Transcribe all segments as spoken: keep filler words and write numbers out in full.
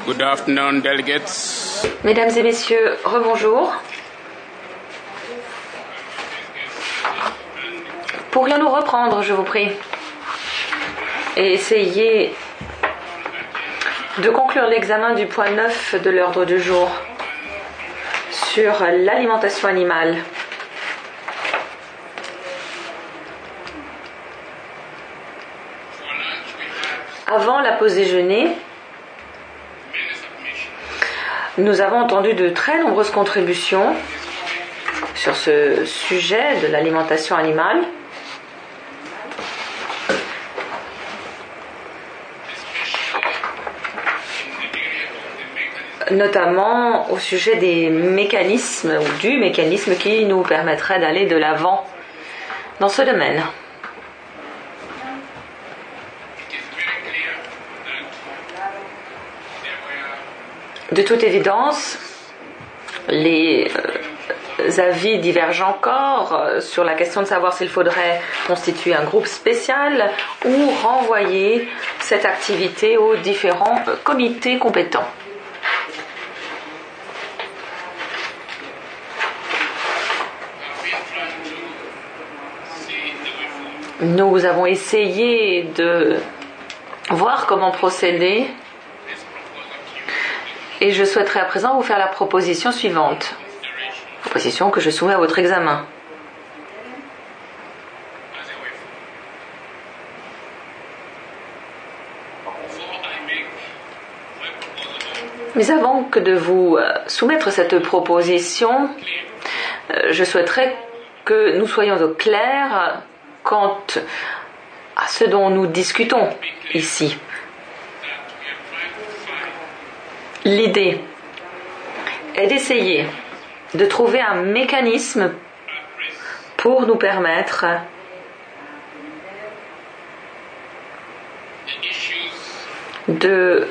Good afternoon, delegates. Mesdames et messieurs, rebonjour. Pourrions-nous reprendre, je vous prie, et essayer de conclure l'examen du point neuf de l'ordre du jour sur l'alimentation animale. Avant la pause déjeuner, nous avons entendu de très nombreuses contributions sur ce sujet de l'alimentation animale. Notamment au sujet des mécanismes ou du mécanisme qui nous permettrait d'aller de l'avant dans ce domaine. De toute évidence, les avis divergent encore sur la question de savoir s'il faudrait constituer un groupe spécial ou renvoyer cette activité aux différents comités compétents. Nous avons essayé de voir comment procéder et je souhaiterais à présent vous faire la proposition suivante. Proposition que je soumets à votre examen. Mais avant que de vous soumettre cette proposition, je souhaiterais que nous soyons au clair quant à ce dont nous discutons ici. L'idée est d'essayer de trouver un mécanisme pour nous permettre de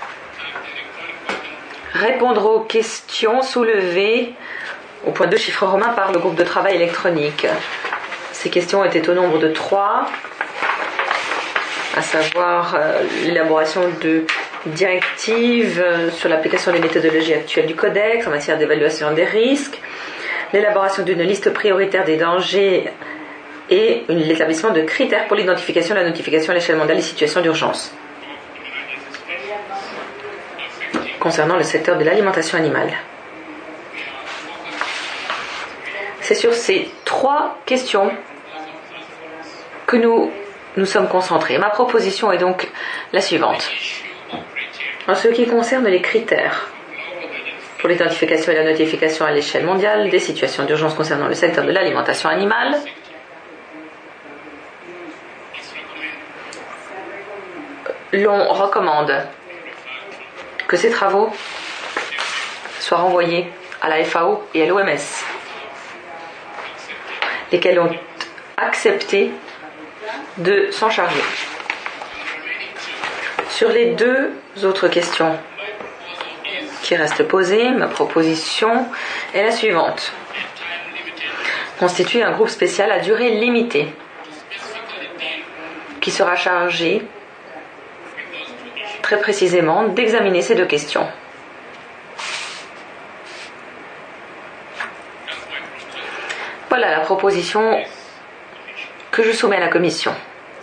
répondre aux questions soulevées au point deux chiffres romains par le groupe de travail électronique. Ces questions étaient au nombre de trois, à savoir euh, l'élaboration de directives sur l'application des méthodologies actuelles du Codex en matière d'évaluation des risques, l'élaboration d'une liste prioritaire des dangers et l'établissement de critères pour l'identification et la notification à l'échelle mondiale des situations d'urgence concernant le secteur de l'alimentation animale. C'est sur ces trois questions que nous nous sommes concentrés. Ma proposition est donc la suivante. En ce qui concerne les critères pour l'identification et la notification à l'échelle mondiale des situations d'urgence concernant le secteur de l'alimentation animale, l'on recommande que ces travaux soient renvoyés à la F A O et à l'O M S, lesquels ont accepté de s'en charger. Sur les deux autres questions qui restent posées, ma proposition est la suivante. Constituer un groupe spécial à durée limitée qui sera chargé très précisément d'examiner ces deux questions. Voilà la proposition que je soumets à la Commission.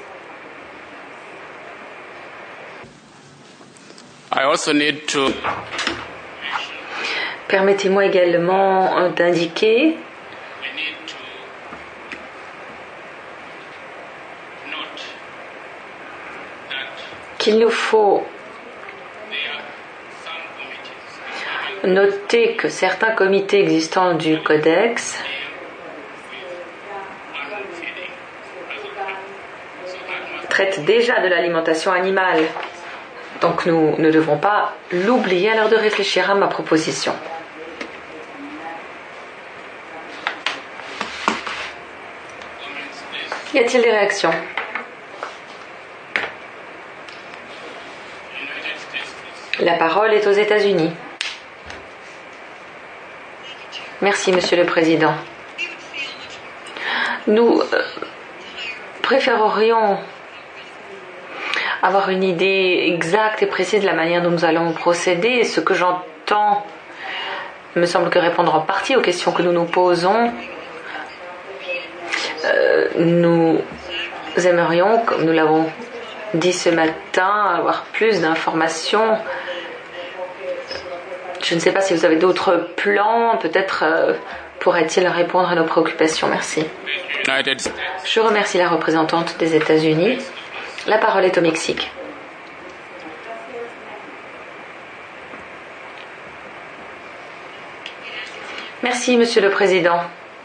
I also need to Permettez-moi également d'indiquer qu'il nous faut noter que certains comités existants du Codex traitent déjà de l'alimentation animale. Donc nous ne devons pas l'oublier à l'heure de réfléchir à ma proposition. Y a-t-il des réactions ? La parole est aux États-Unis. Merci, Monsieur le Président. Nous euh, préférerions avoir une idée exacte et précise de la manière dont nous allons procéder. Ce que j'entends me semble que répondre en partie aux questions que nous nous posons. Euh, nous aimerions, comme nous l'avons dit ce matin, avoir plus d'informations. Je ne sais pas si vous avez d'autres plans, peut-être euh, pourrait-il répondre à nos préoccupations. Merci. Je remercie la représentante des États-Unis. La parole est au Mexique. Merci, Monsieur le Président.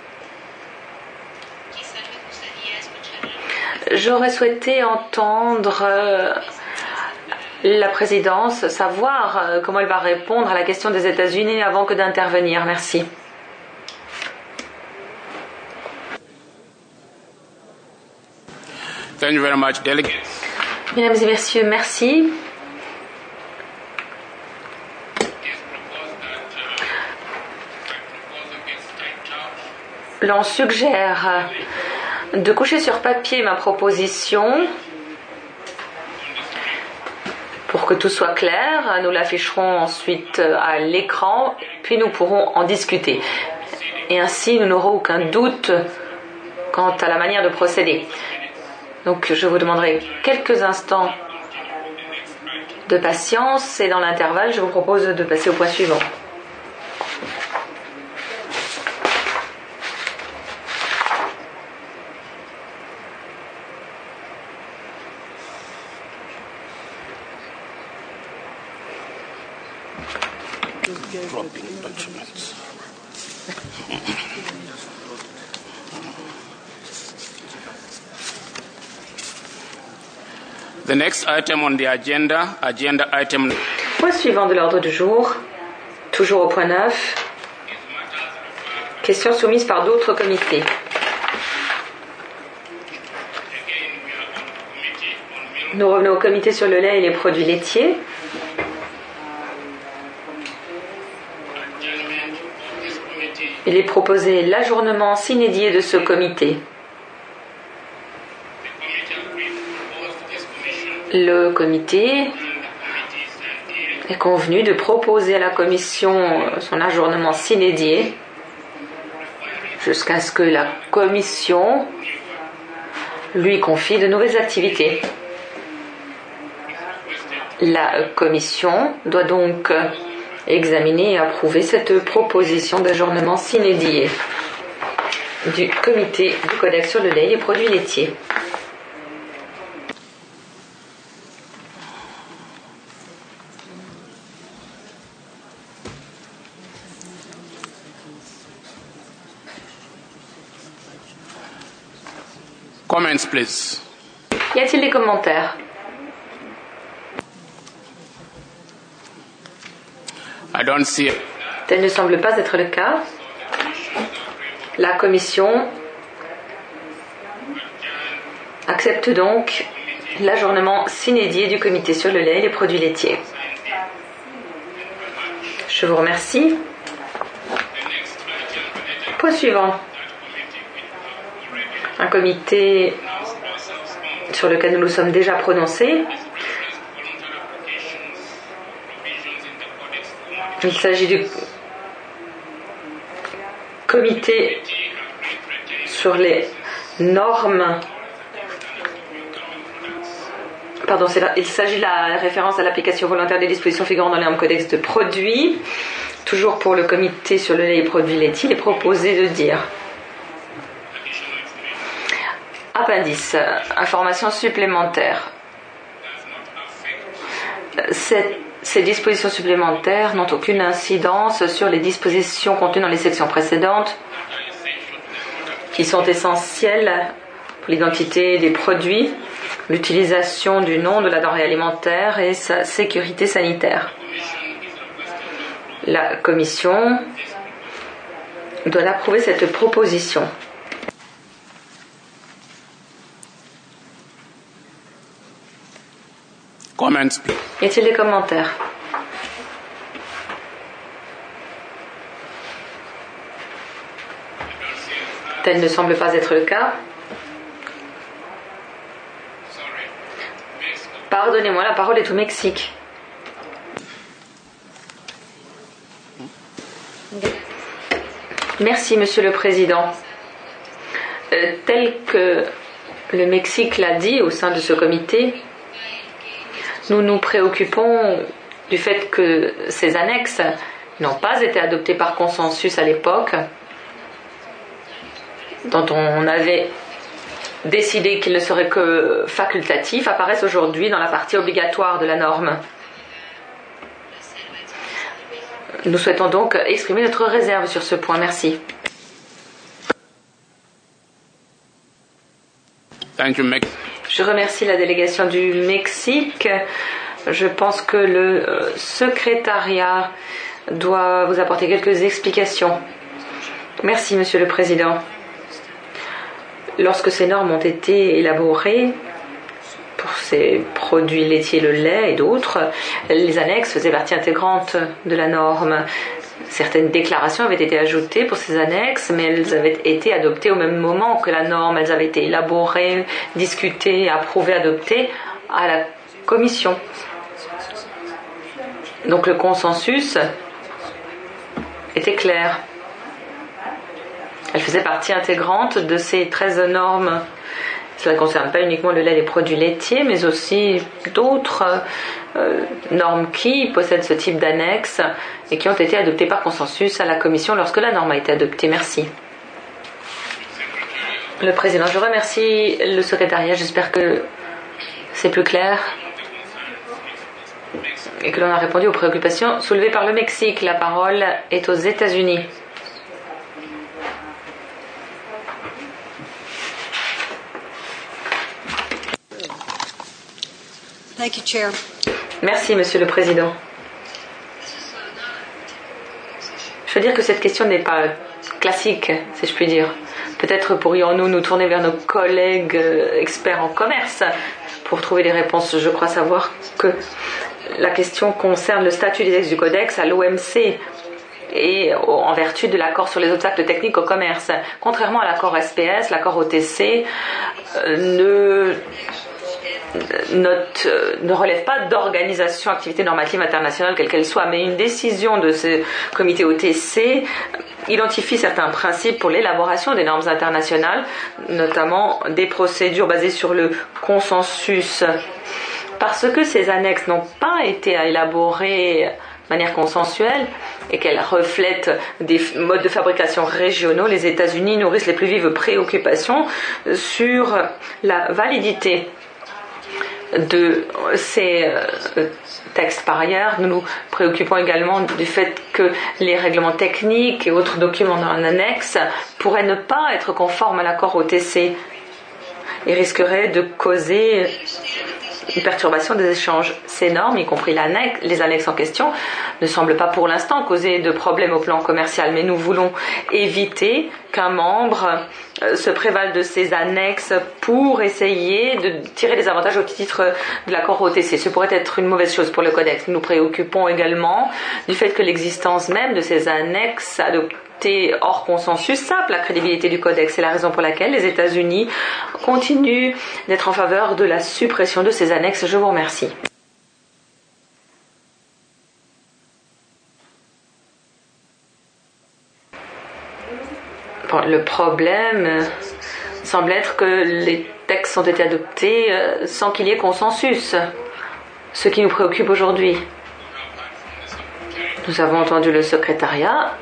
J'aurais souhaité entendre euh, la présidence, savoir euh, comment elle va répondre à la question des États-Unis avant que d'intervenir. Merci. Thank you very much, delegates. Mesdames et messieurs, merci. L'on suggère de coucher sur papier ma proposition pour que tout soit clair. Nous l'afficherons ensuite à l'écran, puis nous pourrons en discuter. Et ainsi, nous n'aurons aucun doute quant à la manière de procéder. Donc, je vous demanderai quelques instants de patience et dans l'intervalle, je vous propose de passer au point suivant. The next item on the agenda, agenda item. Point suivant de l'ordre du jour, toujours au point neuf, questions soumises par d'autres comités. Nous revenons au comité sur le lait et les produits laitiers. Il est proposé l'ajournement sine die de ce comité. Le comité est convenu de proposer à la Commission son ajournement sine die jusqu'à ce que la Commission lui confie de nouvelles activités. La Commission doit donc examiner et approuver cette proposition d'ajournement sine die du comité du Codex sur le lait et les produits laitiers. Comments, please. Y a-t-il des commentaires? I don't see it. Tel ne semble pas être le cas. La Commission accepte donc l'ajournement sine die du comité sur le lait et les produits laitiers. Je vous remercie. Point suivant. Un comité sur lequel nous nous sommes déjà prononcés. Il s'agit du comité sur les normes. Pardon, c'est là, il s'agit de la référence à l'application volontaire des dispositions figurant dans les normes codex de produits. Toujours pour le comité sur le lait et produits laitiers, il est proposé de dire appendice, information supplémentaire. Cette Ces dispositions supplémentaires n'ont aucune incidence sur les dispositions contenues dans les sections précédentes qui sont essentielles pour l'identité des produits, l'utilisation du nom de la denrée alimentaire et sa sécurité sanitaire. La Commission doit approuver cette proposition. Comments, please. Y a-t-il des commentaires? Tel ne semble pas être le cas. Pardonnez-moi, la parole est au Mexique. Merci, Monsieur le Président. Euh, tel que le Mexique l'a dit au sein de ce comité, nous nous préoccupons du fait que ces annexes n'ont pas été adoptées par consensus à l'époque, dont on avait décidé qu'ils ne seraient que facultatifs, apparaissent aujourd'hui dans la partie obligatoire de la norme. Nous souhaitons donc exprimer notre réserve sur ce point. Merci. Thank you, Mex- Je remercie la délégation du Mexique. Je pense que le euh, secrétariat doit vous apporter quelques explications. Merci, Monsieur le Président. Lorsque ces normes ont été élaborées pour ces produits laitiers, le lait et d'autres, les annexes faisaient partie intégrante de la norme. Certaines déclarations avaient été ajoutées pour ces annexes, mais elles avaient été adoptées au même moment que la norme. Elles avaient été élaborées, discutées, approuvées, adoptées à la Commission. Donc le consensus était clair. Elle faisait partie intégrante de ces treize normes. Cela ne concerne pas uniquement le lait et les produits laitiers, mais aussi d'autres euh, normes qui possèdent ce type d'annexe et qui ont été adoptées par consensus à la Commission lorsque la norme a été adoptée. Merci. Le Président, je remercie le secrétariat. J'espère que c'est plus clair et que l'on a répondu aux préoccupations soulevées par le Mexique. La parole est aux États-Unis. Thank you, Chair. Merci, Monsieur le Président. Je veux dire que cette question n'est pas classique, si je puis dire. Peut-être pourrions-nous nous tourner vers nos collègues experts en commerce pour trouver des réponses. Je crois savoir que la question concerne le statut des textes du Codex à l'O M C et en vertu de l'accord sur les obstacles techniques au commerce. Contrairement à l'accord S P S, l'accord O T C euh, ne... Note, euh, ne relève pas d'organisation activité normative internationale quelle qu'elle soit, mais une décision de ce comité O T C identifie certains principes pour l'élaboration des normes internationales, notamment des procédures basées sur le consensus. Parce que ces annexes n'ont pas été élaborées de manière consensuelle et qu'elles reflètent des modes de fabrication régionaux, les États-Unis nourrissent les plus vives préoccupations sur la validité de ces textes. Par ailleurs, nous nous préoccupons également du fait que les règlements techniques et autres documents dans l'annexe pourraient ne pas être conformes à l'accord O T C et risqueraient de causer une perturbation des échanges. Ces normes, y compris l'annexe, les annexes en question, ne semblent pas pour l'instant causer de problèmes au plan commercial, mais nous voulons éviter qu'un membre se prévale de ces annexes pour essayer de tirer des avantages au titre de l'accord O T C. Ce pourrait être une mauvaise chose pour le Codex. Nous nous préoccupons également du fait que l'existence même de ces annexes adoptées hors consensus sape la crédibilité du Codex. C'est la raison pour laquelle les États-Unis continuent d'être en faveur de la suppression de ces annexes. Je vous remercie. Bon, le problème semble être que les textes ont été adoptés sans qu'il y ait consensus, ce qui nous préoccupe aujourd'hui. Nous avons entendu le secrétariat,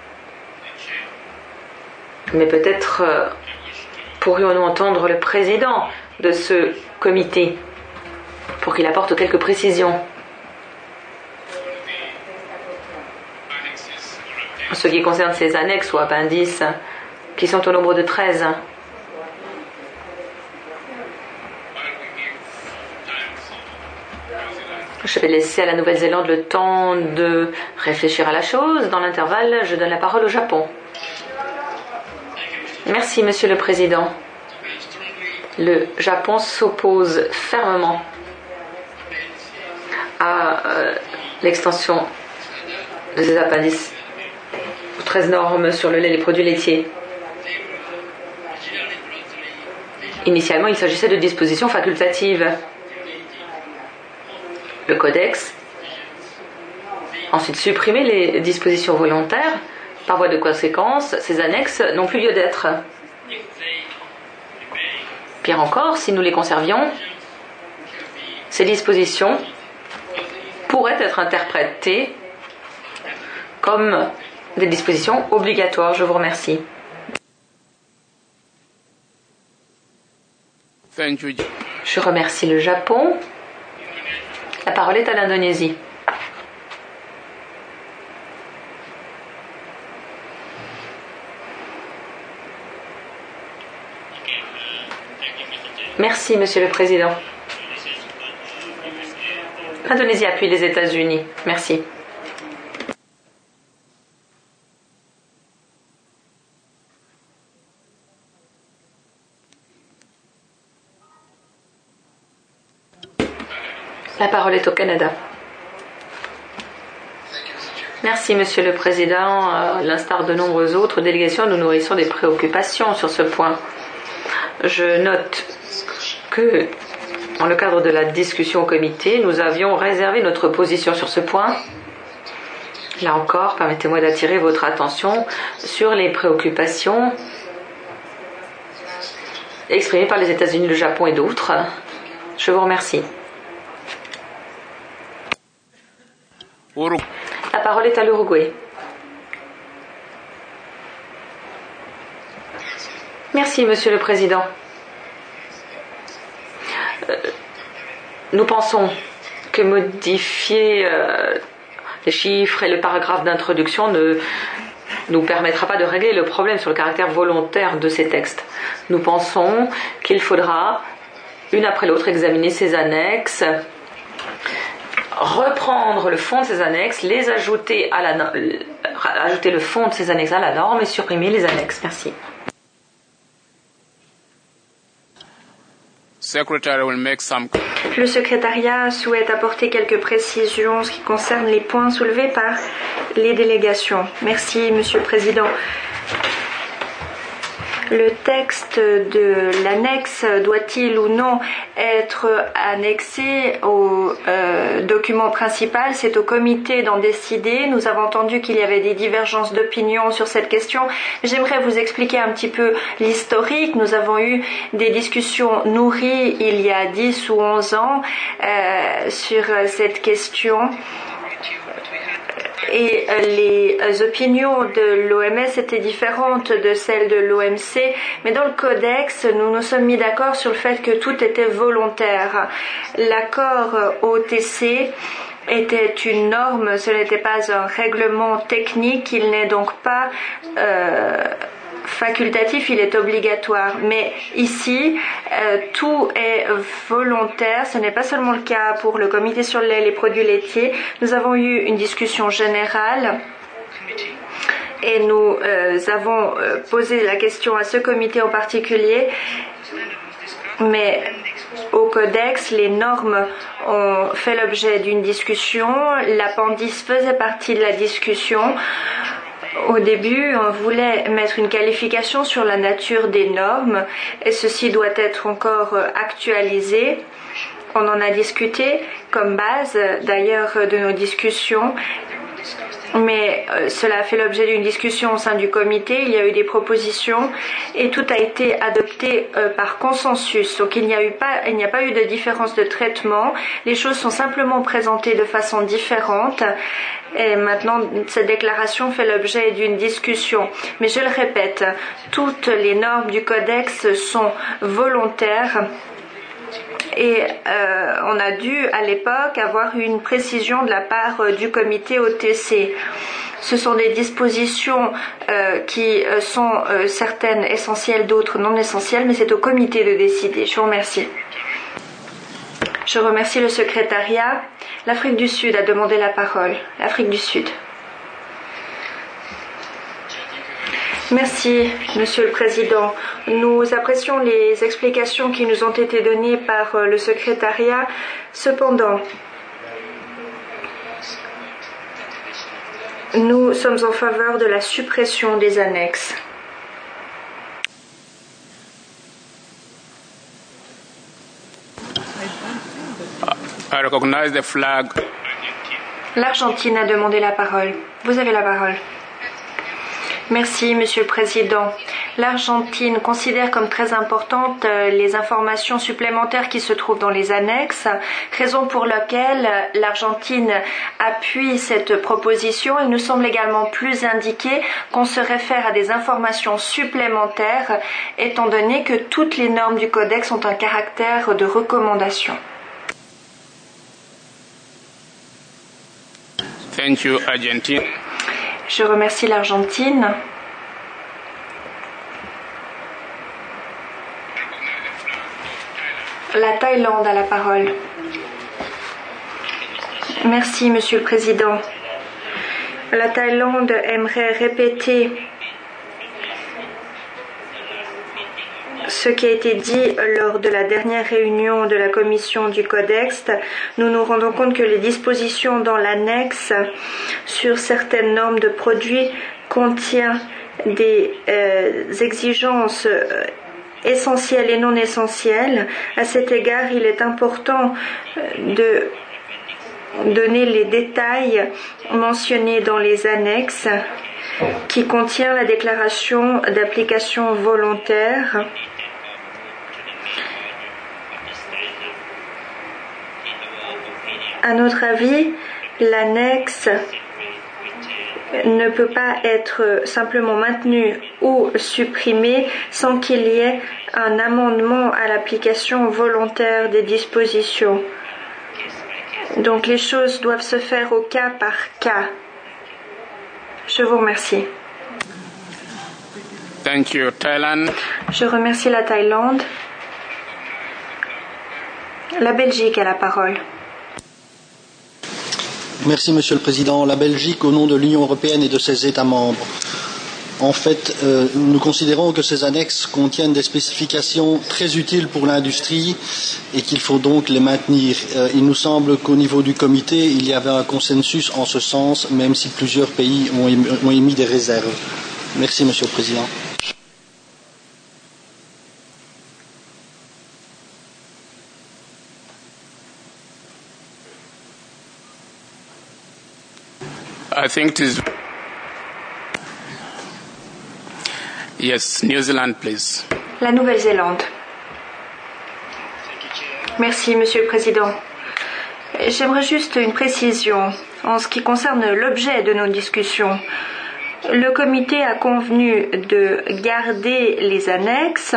mais peut-être pourrions-nous entendre le président de ce comité pour qu'il apporte quelques précisions. En ce qui concerne ces annexes ou appendices, qui sont au nombre de treize. Je vais laisser à la Nouvelle-Zélande le temps de réfléchir à la chose. Dans l'intervalle, je donne la parole au Japon. Merci, Monsieur le Président. Le Japon s'oppose fermement à euh, l'extension de ces appendices aux treize normes sur le lait et les produits laitiers. Initialement, il s'agissait de dispositions facultatives. le codex. Ensuite, supprimer les dispositions volontaires. Par voie de conséquence, ces annexes n'ont plus lieu d'être. Pire encore, si nous les conservions, ces dispositions pourraient être interprétées comme des dispositions obligatoires. Je vous remercie. Thank you. Je remercie le Japon. La parole est à l'Indonésie. Merci, Monsieur le Président. L'Indonésie appuie les États-Unis. Merci. La parole est au Canada. Merci, Monsieur le Président. À l'instar de nombreuses autres délégations, nous nourrissons des préoccupations sur ce point. Je note que, dans le cadre de la discussion au comité, nous avions réservé notre position sur ce point. Là encore, permettez-moi d'attirer votre attention sur les préoccupations exprimées par les États-Unis, le Japon et d'autres. Je vous remercie. La parole est à l'Uruguay. Merci, Monsieur le Président. Euh, nous pensons que modifier euh, les chiffres et le paragraphe d'introduction ne nous permettra pas de régler le problème sur le caractère volontaire de ces textes. Nous pensons qu'il faudra, une après l'autre, examiner ces annexes, reprendre le fond de ces annexes, les ajouter à la ajouter le fond de ces annexes à la norme et supprimer les annexes. Merci. Le secrétariat souhaite apporter quelques précisions en ce qui concerne les points soulevés par les délégations. Merci, Monsieur le Président. Le texte de l'annexe doit-il ou non être annexé au euh, document principal? C'est au comité d'en décider. Nous avons entendu qu'il y avait des divergences d'opinion sur cette question. J'aimerais vous expliquer un petit peu l'historique. Nous avons eu des discussions nourries il y a dix ou onze ans euh, sur cette question. Et les opinions de l'O M S étaient différentes de celles de l'O M C, mais dans le codex, nous nous sommes mis d'accord sur le fait que tout était volontaire. L'accord O T C était une norme, ce n'était pas un règlement technique, il n'est donc pas euh, facultatif, il est obligatoire. Mais ici, euh, tout est volontaire. Ce n'est pas seulement le cas pour le comité sur le lait et les produits laitiers. Nous avons eu une discussion générale et nous euh, avons euh, posé la question à ce comité en particulier. Mais au codex, les normes ont fait l'objet d'une discussion. L'appendice faisait partie de la discussion. Au début, on voulait mettre une qualification sur la nature des normes et ceci doit être encore actualisé. On en a discuté comme base d'ailleurs de nos discussions, mais cela a fait l'objet d'une discussion au sein du comité. Il y a eu des propositions et tout a été adopté par consensus. Donc il n'y a eu pas, il n'y a pas eu de différence de traitement. Les choses sont simplement présentées de façon différente. Et maintenant, cette déclaration fait l'objet d'une discussion. Mais je le répète, toutes les normes du codex sont volontaires. Et euh, on a dû à l'époque avoir une précision de la part euh, du comité O T C. Ce sont des dispositions euh, qui euh, sont euh, certaines essentielles, d'autres non essentielles, mais c'est au comité de décider. Je vous remercie. Je remercie le secrétariat. L'Afrique du Sud a demandé la parole. L'Afrique du Sud. Merci, Monsieur le Président. Nous apprécions les explications qui nous ont été données par le secrétariat. Cependant, nous sommes en faveur de la suppression des annexes. recognize the flag. L'Argentine a demandé la parole. Vous avez la parole. Merci, Monsieur le Président. L'Argentine considère comme très importantes les informations supplémentaires qui se trouvent dans les annexes, raison pour laquelle l'Argentine appuie cette proposition. Il nous semble également plus indiqué qu'on se réfère à des informations supplémentaires, étant donné que toutes les normes du Codex ont un caractère de recommandation. Thank you, Argentine. Je remercie l'Argentine. La Thaïlande a la parole. Merci, Monsieur le Président. La Thaïlande aimerait répéter ce qui a été dit lors de la dernière réunion de la commission du Codex. Nous nous rendons compte que les dispositions dans l'annexe sur certaines normes de produits contiennent des euh, exigences euh, essentielles et non essentielles. À cet égard, il est important de donner les détails mentionnés dans les annexes qui contient la déclaration d'application volontaire. À notre avis, l'annexe ne peut pas être simplement maintenue ou supprimée sans qu'il y ait un amendement à l'application volontaire des dispositions. Donc les choses doivent se faire au cas par cas. Je vous remercie. Thank you, Thailand. Je remercie la Thaïlande. La Belgique a la parole. Merci, Monsieur le Président. La Belgique, au nom de l'Union européenne et de ses États membres. En fait, euh, nous considérons que ces annexes contiennent des spécifications très utiles pour l'industrie et qu'il faut donc les maintenir. Euh, il nous semble qu'au niveau du comité, il y avait un consensus en ce sens, même si plusieurs pays ont émis, ont émis des réserves. Merci, Monsieur le Président. I think it is. Yes, New Zealand, please. La Nouvelle-Zélande. Merci, Monsieur le Président. J'aimerais juste une précision en ce qui concerne l'objet de nos discussions. Le comité a convenu de garder les annexes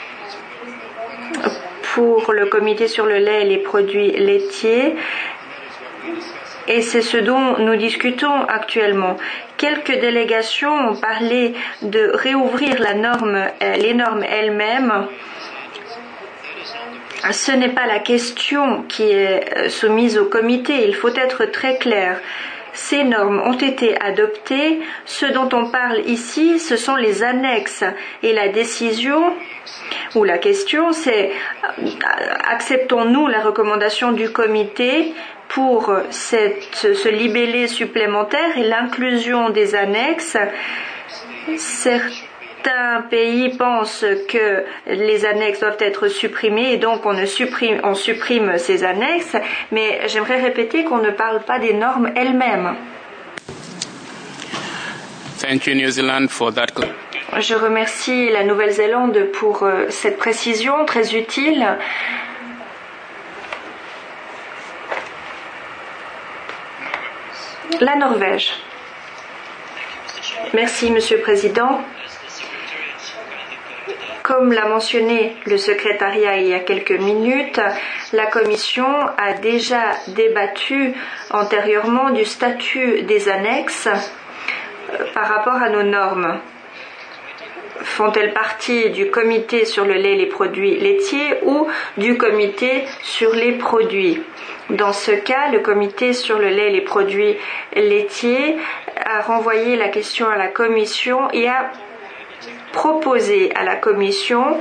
pour le comité sur le lait et les produits laitiers. Et c'est ce dont nous discutons actuellement. Quelques délégations ont parlé de réouvrir la norme, les normes elles-mêmes. Ce n'est pas la question qui est soumise au comité. Il faut être très clair. Ces normes ont été adoptées. Ce dont on parle ici, ce sont les annexes. Et la décision ou la question, c'est acceptons-nous la recommandation du comité pour cette, ce libellé supplémentaire et l'inclusion des annexes. Certains pays pensent que les annexes doivent être supprimées et donc on, ne supprime, on supprime ces annexes, mais j'aimerais répéter qu'on ne parle pas des normes elles-mêmes. Thank you, New Zealand, for that. Je remercie la Nouvelle-Zélande pour cette précision très utile. La Norvège. Merci, Monsieur le Président. Comme l'a mentionné le secrétariat il y a quelques minutes, la Commission a déjà débattu antérieurement du statut des annexes par rapport à nos normes. Font-elles partie du comité sur le lait et les produits laitiers ou du comité sur les produits? Dans ce cas, le comité sur le lait et les produits laitiers a renvoyé la question à la Commission et a proposé à la Commission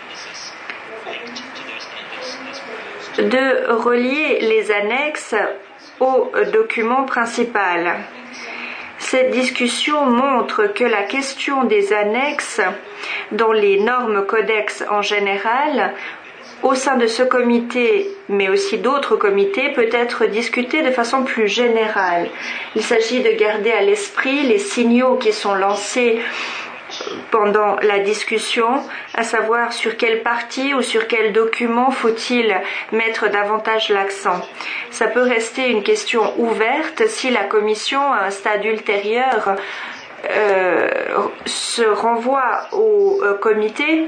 de relier les annexes au document principal. Cette discussion montre que la question des annexes dans les normes codex en général au sein de ce comité, mais aussi d'autres comités, peut être discuté de façon plus générale. Il s'agit de garder à l'esprit les signaux qui sont lancés pendant la discussion, à savoir sur quelle partie ou sur quel document faut-il mettre davantage l'accent. Ça peut rester une question ouverte si la Commission, à un stade ultérieur, euh, se renvoie au euh, comité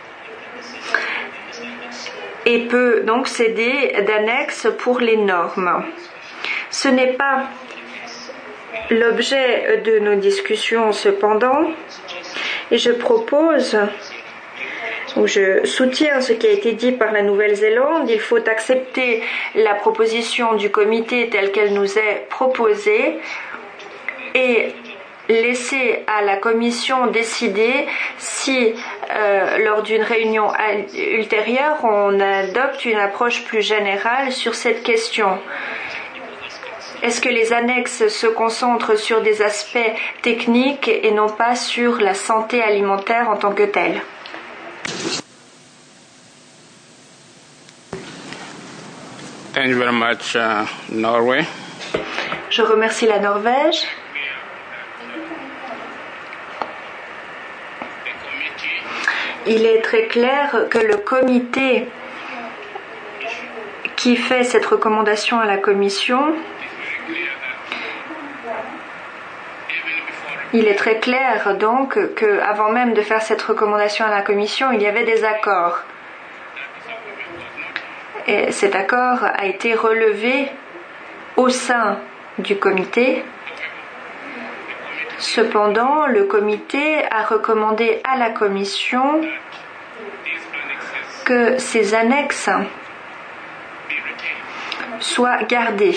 et peut donc céder d'annexes pour les normes. Ce n'est pas l'objet de nos discussions cependant, et je propose, ou je soutiens ce qui a été dit par la Nouvelle-Zélande, il faut accepter la proposition du comité telle qu'elle nous est proposée et laisser à la Commission décider si, euh, lors d'une réunion ultérieure, on adopte une approche plus générale sur cette question. Est-ce que les annexes se concentrent sur des aspects techniques et non pas sur la santé alimentaire en tant que telle? Thank you very much, uh, Norway. Je remercie la Norvège. Il est très clair que le comité qui fait cette recommandation à la Commission, il est très clair donc qu'avant même de faire cette recommandation à la Commission, il y avait des accords. Et cet accord a été relevé au sein du comité. Cependant, le comité a recommandé à la Commission que ces annexes soient gardées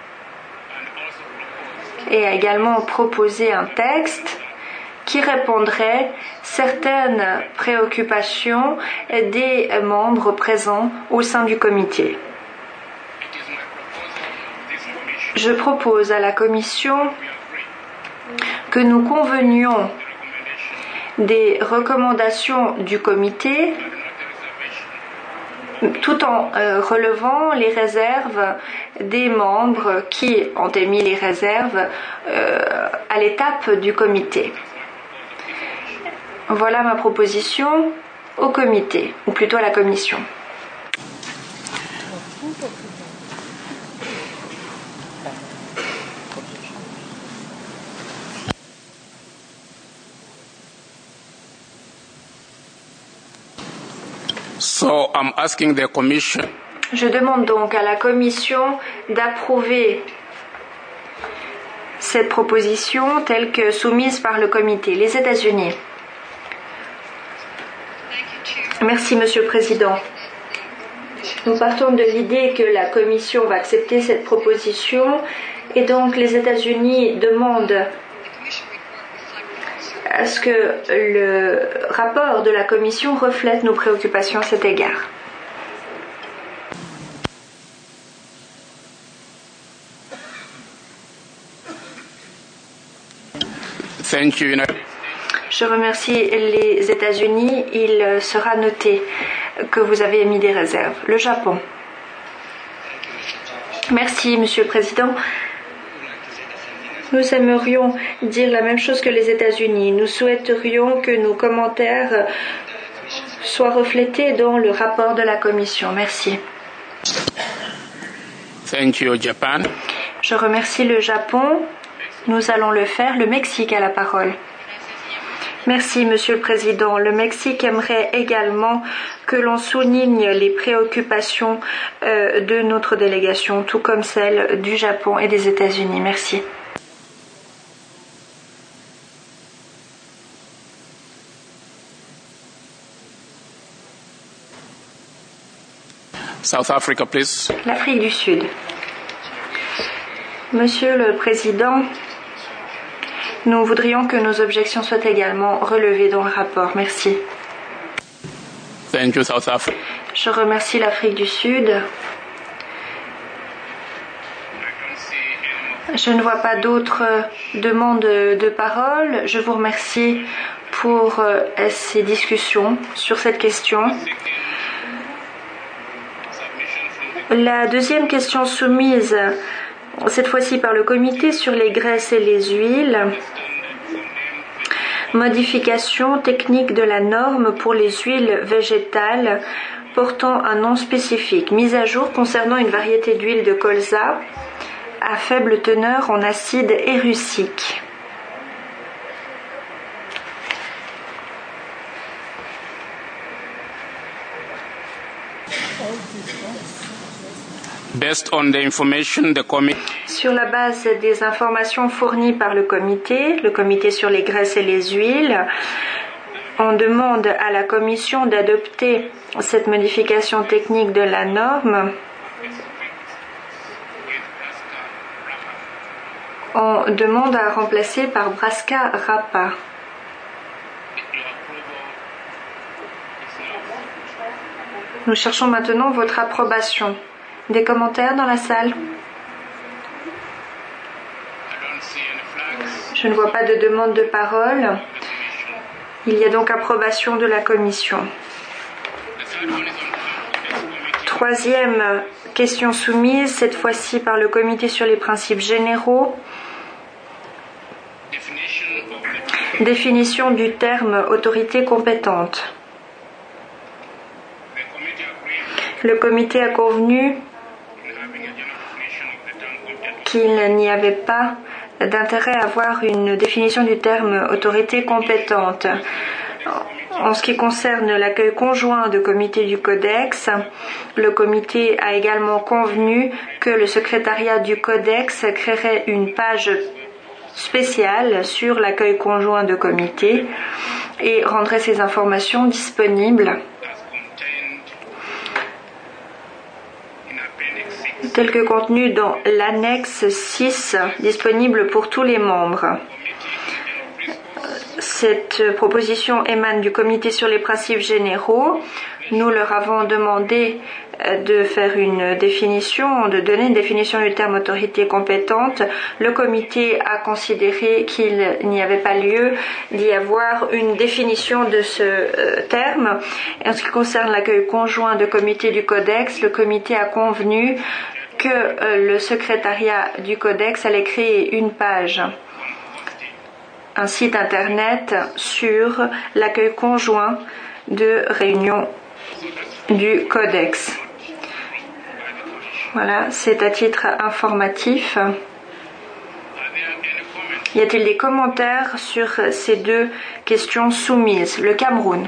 et a également proposé un texte qui répondrait certaines préoccupations des membres présents au sein du comité. Je propose à la Commission que nous convenions des recommandations du comité tout en euh, relevant les réserves des membres qui ont émis les réserves euh, à l'étape du comité. Voilà ma proposition au comité, ou plutôt à la Commission. So I'm asking the Commission. Je demande donc à la Commission d'approuver cette proposition telle que soumise par le comité. Les États-Unis. Merci, Monsieur le Président. Nous partons de l'idée que la Commission va accepter cette proposition et donc les États-Unis demandent à ce que le rapport de la Commission reflète nos préoccupations à cet égard. Thank you. Je remercie les États-Unis. Il sera noté que vous avez émis des réserves. Le Japon. Merci, Monsieur le Président. Nous aimerions dire la même chose que les États-Unis. Nous souhaiterions que nos commentaires soient reflétés dans le rapport de la Commission. Merci. Thank you, Japan. Je remercie le Japon. Nous allons le faire. Le Mexique a la parole. Merci, Monsieur le Président. Le Mexique aimerait également que l'on souligne les préoccupations euh, de notre délégation, tout comme celles du Japon et des États-Unis. Merci. South Africa, please. L'Afrique du Sud. Monsieur le Président, nous voudrions que nos objections soient également relevées dans le rapport. Merci. Thank you, South Africa. Je remercie l'Afrique du Sud. Je ne vois pas d'autres demandes de parole. Je vous remercie pour ces discussions sur cette question. La deuxième question soumise, cette fois-ci par le comité sur les graisses et les huiles. Modification technique de la norme pour les huiles végétales portant un nom spécifique. Mise à jour concernant une variété d'huile de colza à faible teneur en acide érucique. Based on the information the committee Sur la base des informations fournies par le comité, le comité sur les graisses et les huiles, on demande à la Commission d'adopter cette modification technique de la norme. On demande à remplacer par Brasca Rapa. Nous cherchons maintenant votre approbation. Des commentaires dans la salle? Je ne vois pas de demande de parole. Il y a donc approbation de la Commission. Troisième question soumise, cette fois-ci par le Comité sur les principes généraux. Définition du terme autorité compétente. Le comité a convenu qu'il n'y avait pas d'intérêt à avoir une définition du terme autorité compétente. En ce qui concerne l'accueil conjoint de comité du Codex, le comité a également convenu que le secrétariat du Codex créerait une page spéciale sur l'accueil conjoint de comité et rendrait ces informations disponibles tel que contenu dans l'annexe six, disponible pour tous les membres. Cette proposition émane du comité sur les principes généraux. Nous leur avons demandé de faire une définition, de donner une définition du terme autorité compétente. Le comité a considéré qu'il n'y avait pas lieu d'y avoir une définition de ce terme. Et en ce qui concerne l'accueil conjoint de comité du Codex, le comité a convenu que le secrétariat du Codex allait créer une page, un site internet sur l'accueil conjoint de réunions du Codex. Voilà, c'est à titre informatif. Y a-t-il des commentaires sur ces deux questions soumises? Le Cameroun.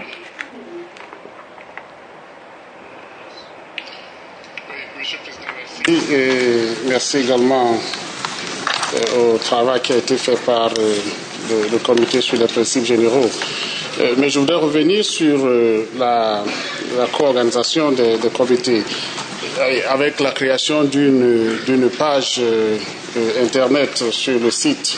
Et merci également euh, au travail qui a été fait par euh, le, le comité sur les principes généraux. Euh, mais je voudrais revenir sur euh, la, la co-organisation des, des comités avec la création d'une, d'une page euh, internet sur le site.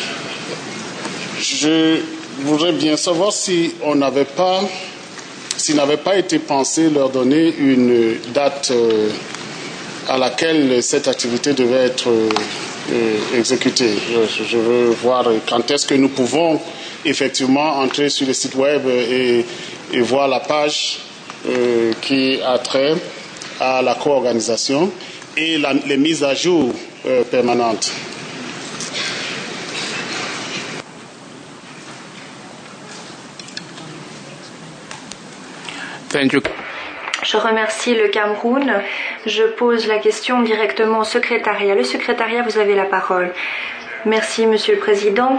Je voudrais bien savoir si on n'avait pas, s'il n'avait pas été pensé leur donner une date euh, à laquelle cette activité devait être euh, exécutée. Je, je veux voir quand est-ce que nous pouvons effectivement entrer sur le site web et, et voir la page euh, qui a trait à la co-organisation et la, les mises à jour euh, permanentes. Thank you. Je remercie le Cameroun. Je pose la question directement au secrétariat. Le secrétariat, vous avez la parole. Merci, Monsieur le Président.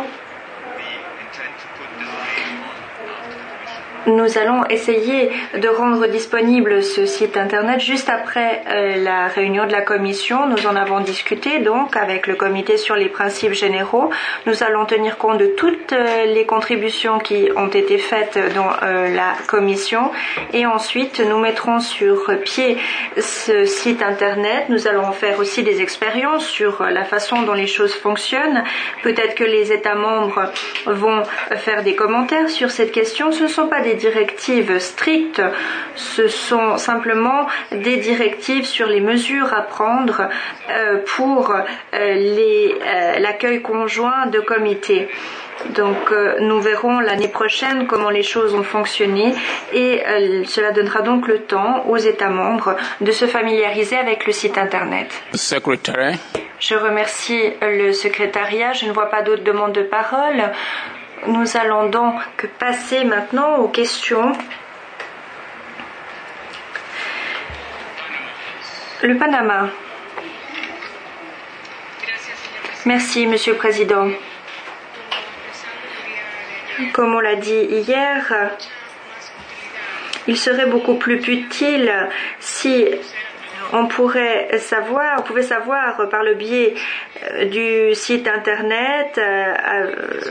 Nous allons essayer de rendre disponible ce site internet juste après euh, la réunion de la commission. Nous en avons discuté donc avec le comité sur les principes généraux. Nous allons tenir compte de toutes euh, les contributions qui ont été faites dans euh, la commission et ensuite nous mettrons sur pied ce site internet. Nous allons faire aussi des expériences sur la façon dont les choses fonctionnent. Peut-être que les États membres vont faire des commentaires sur cette question. Ce ne sont pas des directives strictes, ce sont simplement des directives sur les mesures à prendre euh, pour euh, les, euh, l'accueil conjoint de comités. Donc euh, nous verrons l'année prochaine comment les choses ont fonctionné et euh, cela donnera donc le temps aux États membres de se familiariser avec le site internet. Secretary. Je remercie le secrétariat. Je ne vois pas d'autres demandes de parole. Nous allons donc passer maintenant aux questions. Le Panama. Merci, Monsieur le Président. Comme on l'a dit hier, il serait beaucoup plus utile si on pourrait savoir, on pouvait savoir par le biais du site internet euh,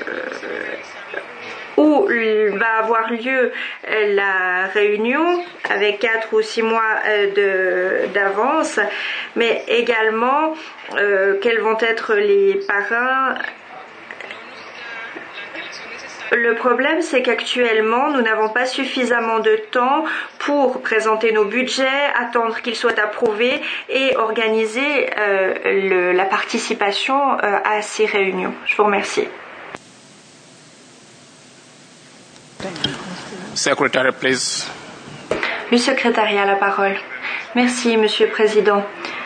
où va avoir lieu la réunion avec quatre ou six mois de, d'avance, mais également euh, quels vont être les parrains. Le problème, c'est qu'actuellement, nous n'avons pas suffisamment de temps pour présenter nos budgets, attendre qu'ils soient approuvés et organiser euh, le, la participation euh, à ces réunions. Je vous remercie. Secretary, please. Le secrétariat a la parole. Merci, Monsieur le Président.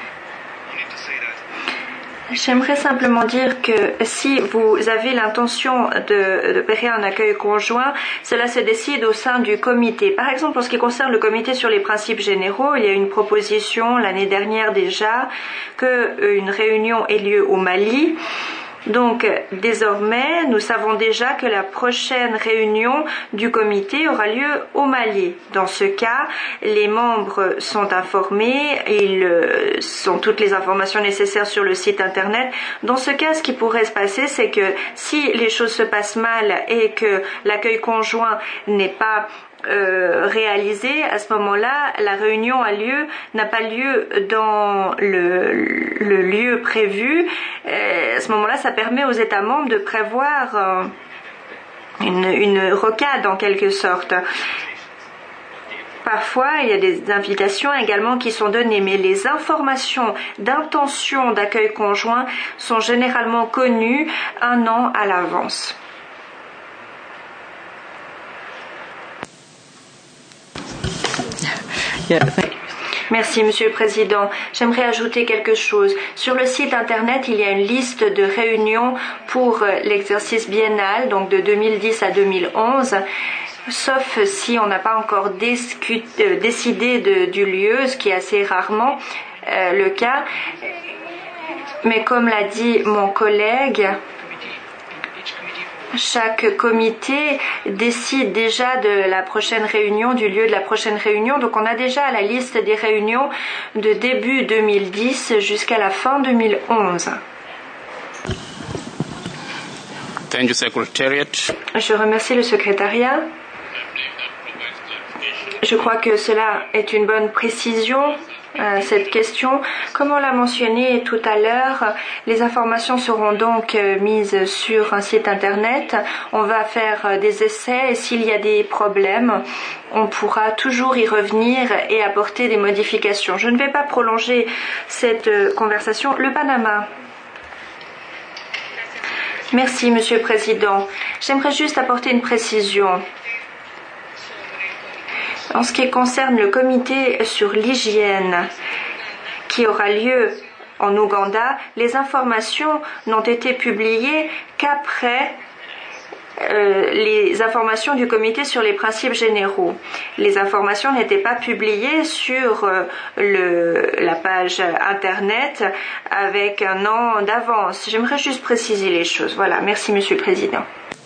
J'aimerais simplement dire que si vous avez l'intention de, de payer un accueil conjoint, cela se décide au sein du comité. Par exemple, en ce qui concerne le comité sur les principes généraux, il y a une proposition l'année dernière déjà qu'une réunion ait lieu au Mali. Donc, désormais, nous savons déjà que la prochaine réunion du comité aura lieu au Mali. Dans ce cas, les membres sont informés, ils sont toutes les informations nécessaires sur le site internet. Dans ce cas, ce qui pourrait se passer, c'est que si les choses se passent mal et que l'accueil conjoint n'est pas Euh, réalisé, à ce moment-là, la réunion a lieu, n'a pas lieu dans le, le lieu prévu. Euh, à ce moment-là, ça permet aux États membres de prévoir euh, une, une rocade en quelque sorte. Parfois, il y a des invitations également qui sont données, mais les informations d'intention d'accueil conjoint sont généralement connues un an à l'avance. Merci, Monsieur le Président. J'aimerais ajouter quelque chose. Sur le site Internet, il y a une liste de réunions pour l'exercice biennal, donc de deux mille dix à deux mille onze, sauf si on n'a pas encore discuté, décidé de, du lieu, ce qui est assez rarement euh, le cas. Mais comme l'a dit mon collègue, chaque comité décide déjà de la prochaine réunion, du lieu de la prochaine réunion. Donc on a déjà la liste des réunions de début deux mille dix jusqu'à la fin deux mille onze. Thank you, Secretariat. Je remercie le secrétariat. Je crois que cela est une bonne précision. Euh, cette question. Comme on l'a mentionné tout à l'heure, les informations seront donc euh, mises sur un site internet. On va faire euh, des essais et s'il y a des problèmes, on pourra toujours y revenir et apporter des modifications. Je ne vais pas prolonger cette euh, conversation. Le Panama. Merci, Monsieur le Président. J'aimerais juste apporter une précision. En ce qui concerne le comité sur l'hygiène qui aura lieu en Ouganda, les informations n'ont été publiées qu'après euh, les informations du comité sur les principes généraux. Les informations n'étaient pas publiées sur euh, le, la page Internet avec un an d'avance. J'aimerais juste préciser les choses. Voilà, merci Monsieur le Président.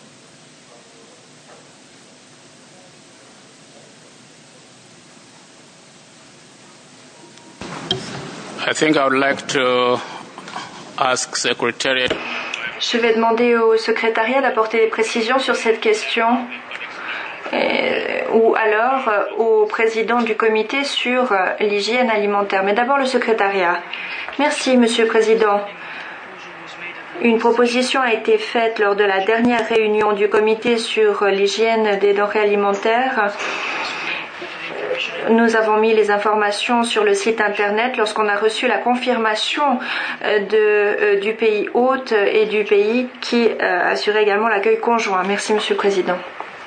I think I would like to ask Secretariat. Je vais demander au secrétariat d'apporter des précisions sur cette question, et, ou alors euh, au président du comité sur euh, l'hygiène alimentaire. Mais d'abord le secrétariat. Merci, Monsieur le Président. Une proposition a été faite lors de la dernière réunion du comité sur l'hygiène des denrées alimentaires. Nous avons mis les informations sur le site internet lorsqu'on a reçu la confirmation de, du pays hôte et du pays qui assurait également l'accueil conjoint. Merci, Monsieur le Président.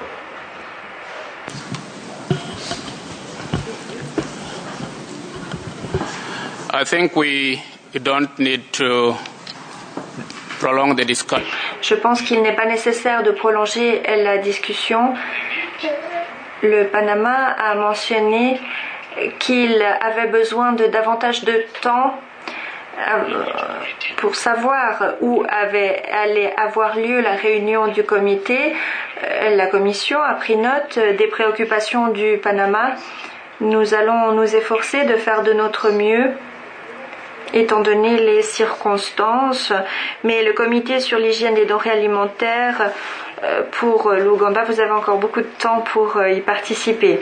I think we don't need to prolong the discussion. Je pense qu'il n'est pas nécessaire de prolonger la discussion. Le Panama a mentionné qu'il avait besoin de davantage de temps pour savoir où avait allait avoir lieu la réunion du comité. La Commission a pris note des préoccupations du Panama. Nous allons nous efforcer de faire de notre mieux étant donné les circonstances, mais le comité sur l'hygiène des denrées alimentaires pour l'Ouganda, vous avez encore beaucoup de temps pour y participer.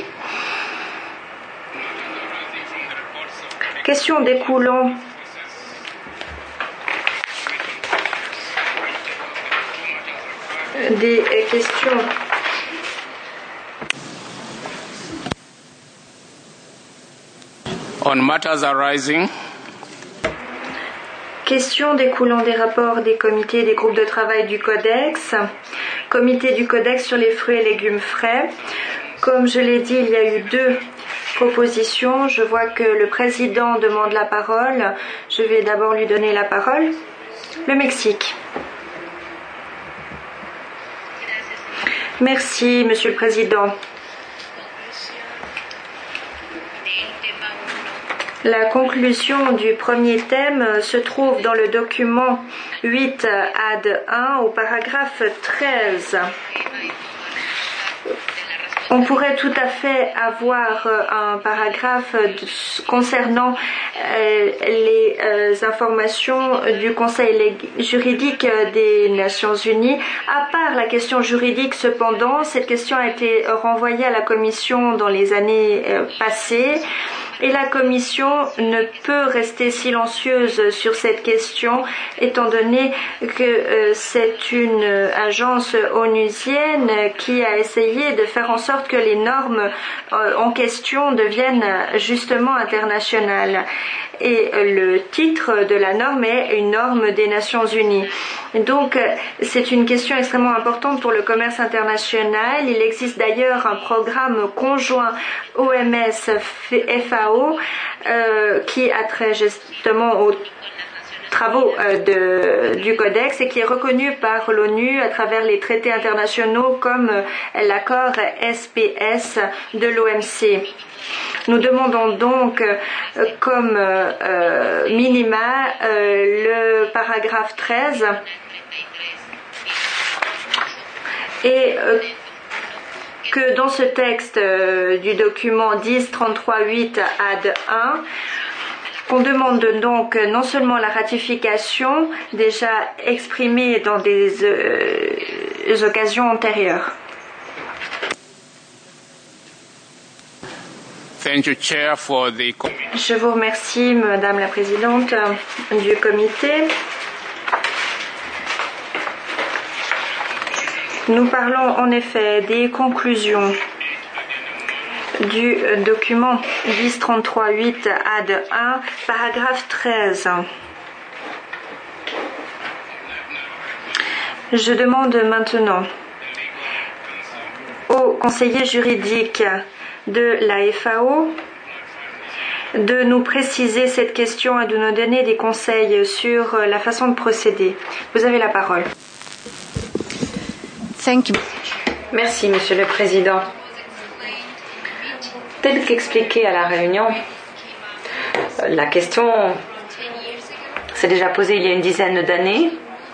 Question découlant des questions on matters arising Question découlant des rapports des comités et des groupes de travail du Codex. Comité du Codex sur les fruits et légumes frais. Comme je l'ai dit, il y a eu deux propositions. Je vois que le président demande la parole. Je vais d'abord lui donner la parole. Le Mexique. Merci, Monsieur le Président. La conclusion du premier thème se trouve dans le document huit A D un au paragraphe treize. On pourrait tout à fait avoir un paragraphe concernant les informations du Conseil juridique des Nations Unies. À part la question juridique, cependant, cette question a été renvoyée à la Commission dans les années passées. Et la Commission ne peut rester silencieuse sur cette question, étant donné que euh, c'est une agence onusienne qui a essayé de faire en sorte que les normes euh, en question deviennent justement internationales. Et le titre de la norme est une norme des Nations Unies. Donc, c'est une question extrêmement importante pour le commerce international. Il existe d'ailleurs un programme conjoint O M S F A O euh, qui a trait justement aux travaux euh, de, du Codex et qui est reconnu par l'ONU à travers les traités internationaux comme l'accord S P S de l'O M C. Nous demandons donc euh, comme euh, minima euh, le paragraphe treize et euh, que dans ce texte euh, du document dix trente-trois huit A D un, qu'on demande donc non seulement la ratification déjà exprimée dans des euh, occasions antérieures. Thank you, Chair, for the... Je vous remercie, Madame la Présidente du comité. Nous parlons en effet des conclusions du document dix trente-trois huit A D un, paragraphe treize. Je demande maintenant au conseiller juridique de la F A O de nous préciser cette question et de nous donner des conseils sur la façon de procéder. Vous avez la parole. Thank you. Merci, Monsieur le Président. Tel qu'expliqué à la réunion, la question s'est déjà posée il y a une dizaine d'années.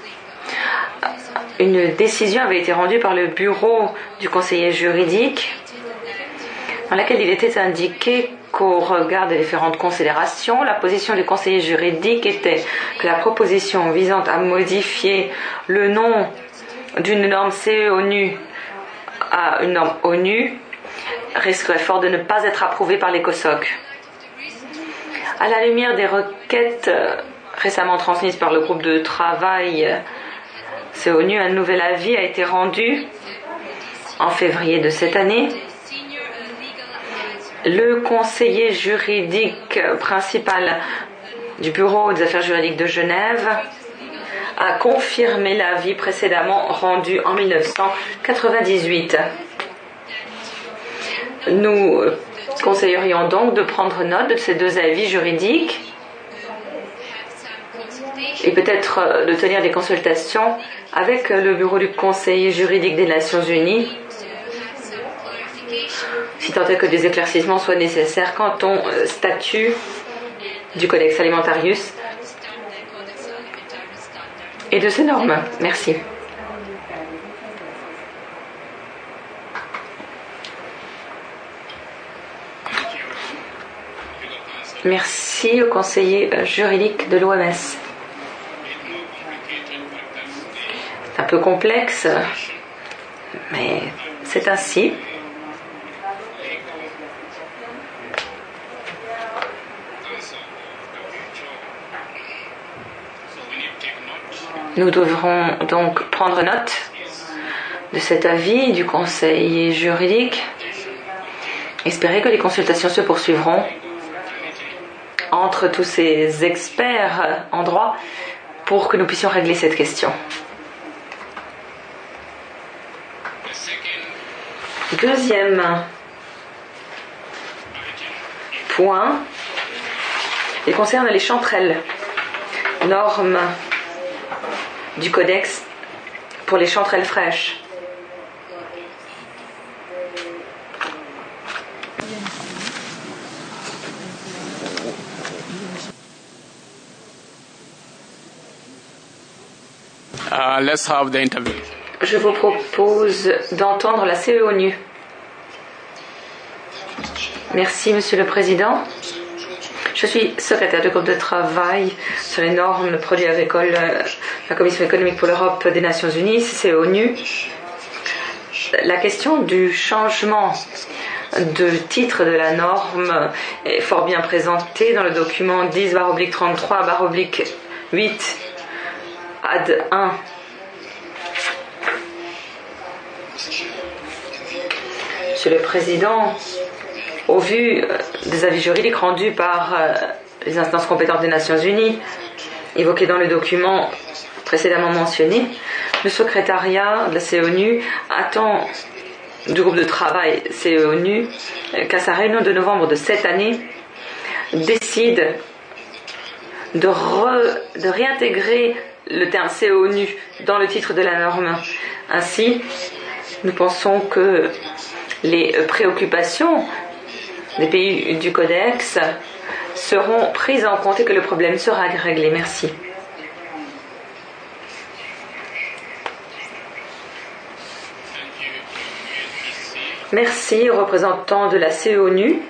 Une décision avait été rendue par le bureau du conseiller juridique dans laquelle il était indiqué qu'au regard des différentes considérations, la position du conseiller juridique était que la proposition visant à modifier le nom d'une norme C E ONU à une norme ONU risquerait fort de ne pas être approuvée par l'ECOSOC. À la lumière des requêtes récemment transmises par le groupe de travail C E ONU, un nouvel avis a été rendu en février de cette année Le conseiller juridique principal du Bureau des affaires juridiques de Genève a confirmé l'avis précédemment rendu en mille neuf cent quatre-vingt-dix-huit. Nous conseillerions donc de prendre note de ces deux avis juridiques et peut-être de tenir des consultations avec le Bureau du conseiller juridique des Nations Unies, si tant est que des éclaircissements soient nécessaires quant au statut du Codex Alimentarius et de ses normes. Merci. Merci au conseiller juridique de l'O M S. C'est un peu complexe, mais c'est ainsi. Nous devrons donc prendre note de cet avis du conseil juridique. Espérer que les consultations se poursuivront entre tous ces experts en droit pour que nous puissions régler cette question. Deuxième point, il concerne les chanterelles, normes du codex pour les chanterelles fraîches. Uh, let's have the interview. Je vous propose d'entendre la C E O N U. Merci, Monsieur le Président. Je suis secrétaire du groupe de travail sur les normes de produits agricoles de la Commission économique pour l'Europe des Nations Unies, C E O N U. La question du changement de titre de la norme est fort bien présentée dans le document dix trente-trois huit A D un. Monsieur le Président, au vu des avis juridiques rendus par les instances compétentes des Nations Unies, évoqués dans le document précédemment mentionné, le secrétariat de la C E O N U attend du groupe de travail C E O N U qu'à sa réunion de novembre de cette année, décide de, re, de réintégrer le terme C E O N U dans le titre de la norme. Ainsi, nous pensons que les préoccupations des pays du Codex seront prises en compte et que le problème sera réglé. Merci. Merci aux représentants de la C E O N U.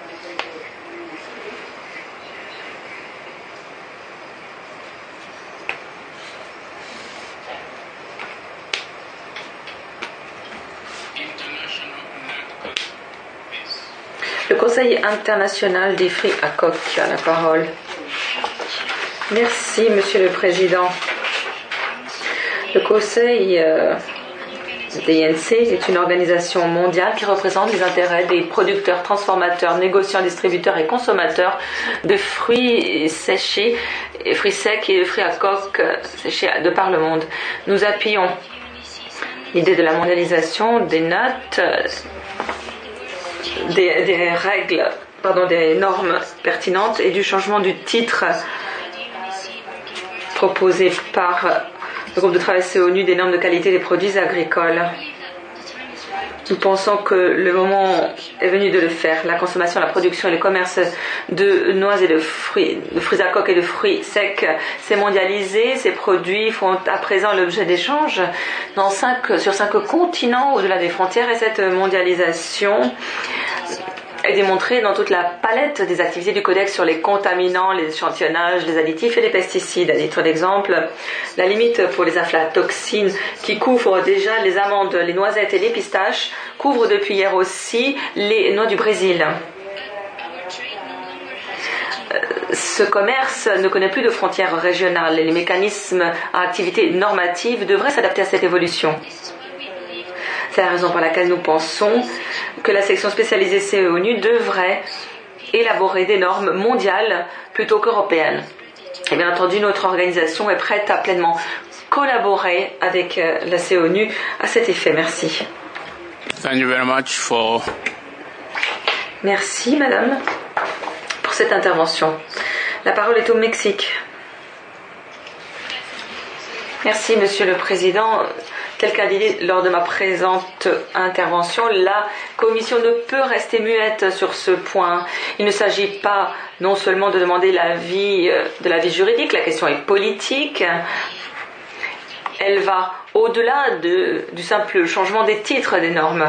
Le Conseil international des fruits à coque a la parole. Merci, Monsieur le Président. Le Conseil euh, D I N C est une organisation mondiale qui représente les intérêts des producteurs, transformateurs, négociants, distributeurs et consommateurs de fruits séchés, fruits secs et fruits à coque séchés de par le monde. Nous appuyons l'idée de la mondialisation des notes, des, des règles, pardon, des normes pertinentes et du changement du titre proposé par le groupe de travail C E O N U des normes de qualité des produits agricoles. Nous pensons que le moment est venu de le faire. La consommation, la production et le commerce de noix et de fruits, de fruits à coque et de fruits secs s'est mondialisé. Ces produits font à présent l'objet d'échanges dans cinq, sur cinq continents au-delà des frontières, et cette mondialisation est démontrée dans toute la palette des activités du Codex sur les contaminants, les échantillonnages, les additifs et les pesticides. À titre d'exemple, la limite pour les aflatoxines qui couvre déjà les amandes, les noisettes et les pistaches couvre depuis hier aussi les noix du Brésil. Ce commerce ne connaît plus de frontières régionales et les mécanismes à activité normative devraient s'adapter à cette évolution. C'est la raison pour laquelle nous pensons que la section spécialisée C E O N U devrait élaborer des normes mondiales plutôt qu'européennes. Et bien entendu, notre organisation est prête à pleinement collaborer avec la C E O N U à cet effet. Merci. Thank you very much for... Merci, madame, pour cette intervention. La parole est au Mexique. Merci, Monsieur le Président. Tel qu'a dit lors de ma présente intervention, la Commission ne peut rester muette sur ce point. Il ne s'agit pas non seulement de demander l'avis de l'avis juridique, la question est politique. Elle va au-delà de, du simple changement des titres des normes.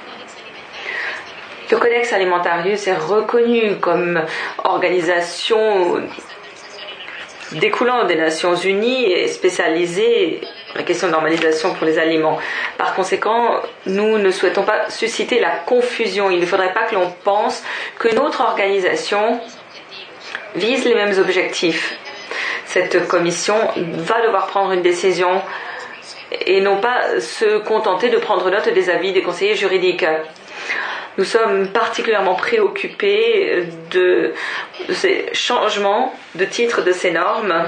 Le Codex Alimentarius est reconnu comme organisation découlant des Nations Unies et spécialisée dans la question de normalisation pour les aliments. Par conséquent, nous ne souhaitons pas susciter la confusion. Il ne faudrait pas que l'on pense que notre organisation vise les mêmes objectifs. Cette commission va devoir prendre une décision et non pas se contenter de prendre note des avis des conseillers juridiques. Nous sommes particulièrement préoccupés de, de ces changements de titre de ces normes,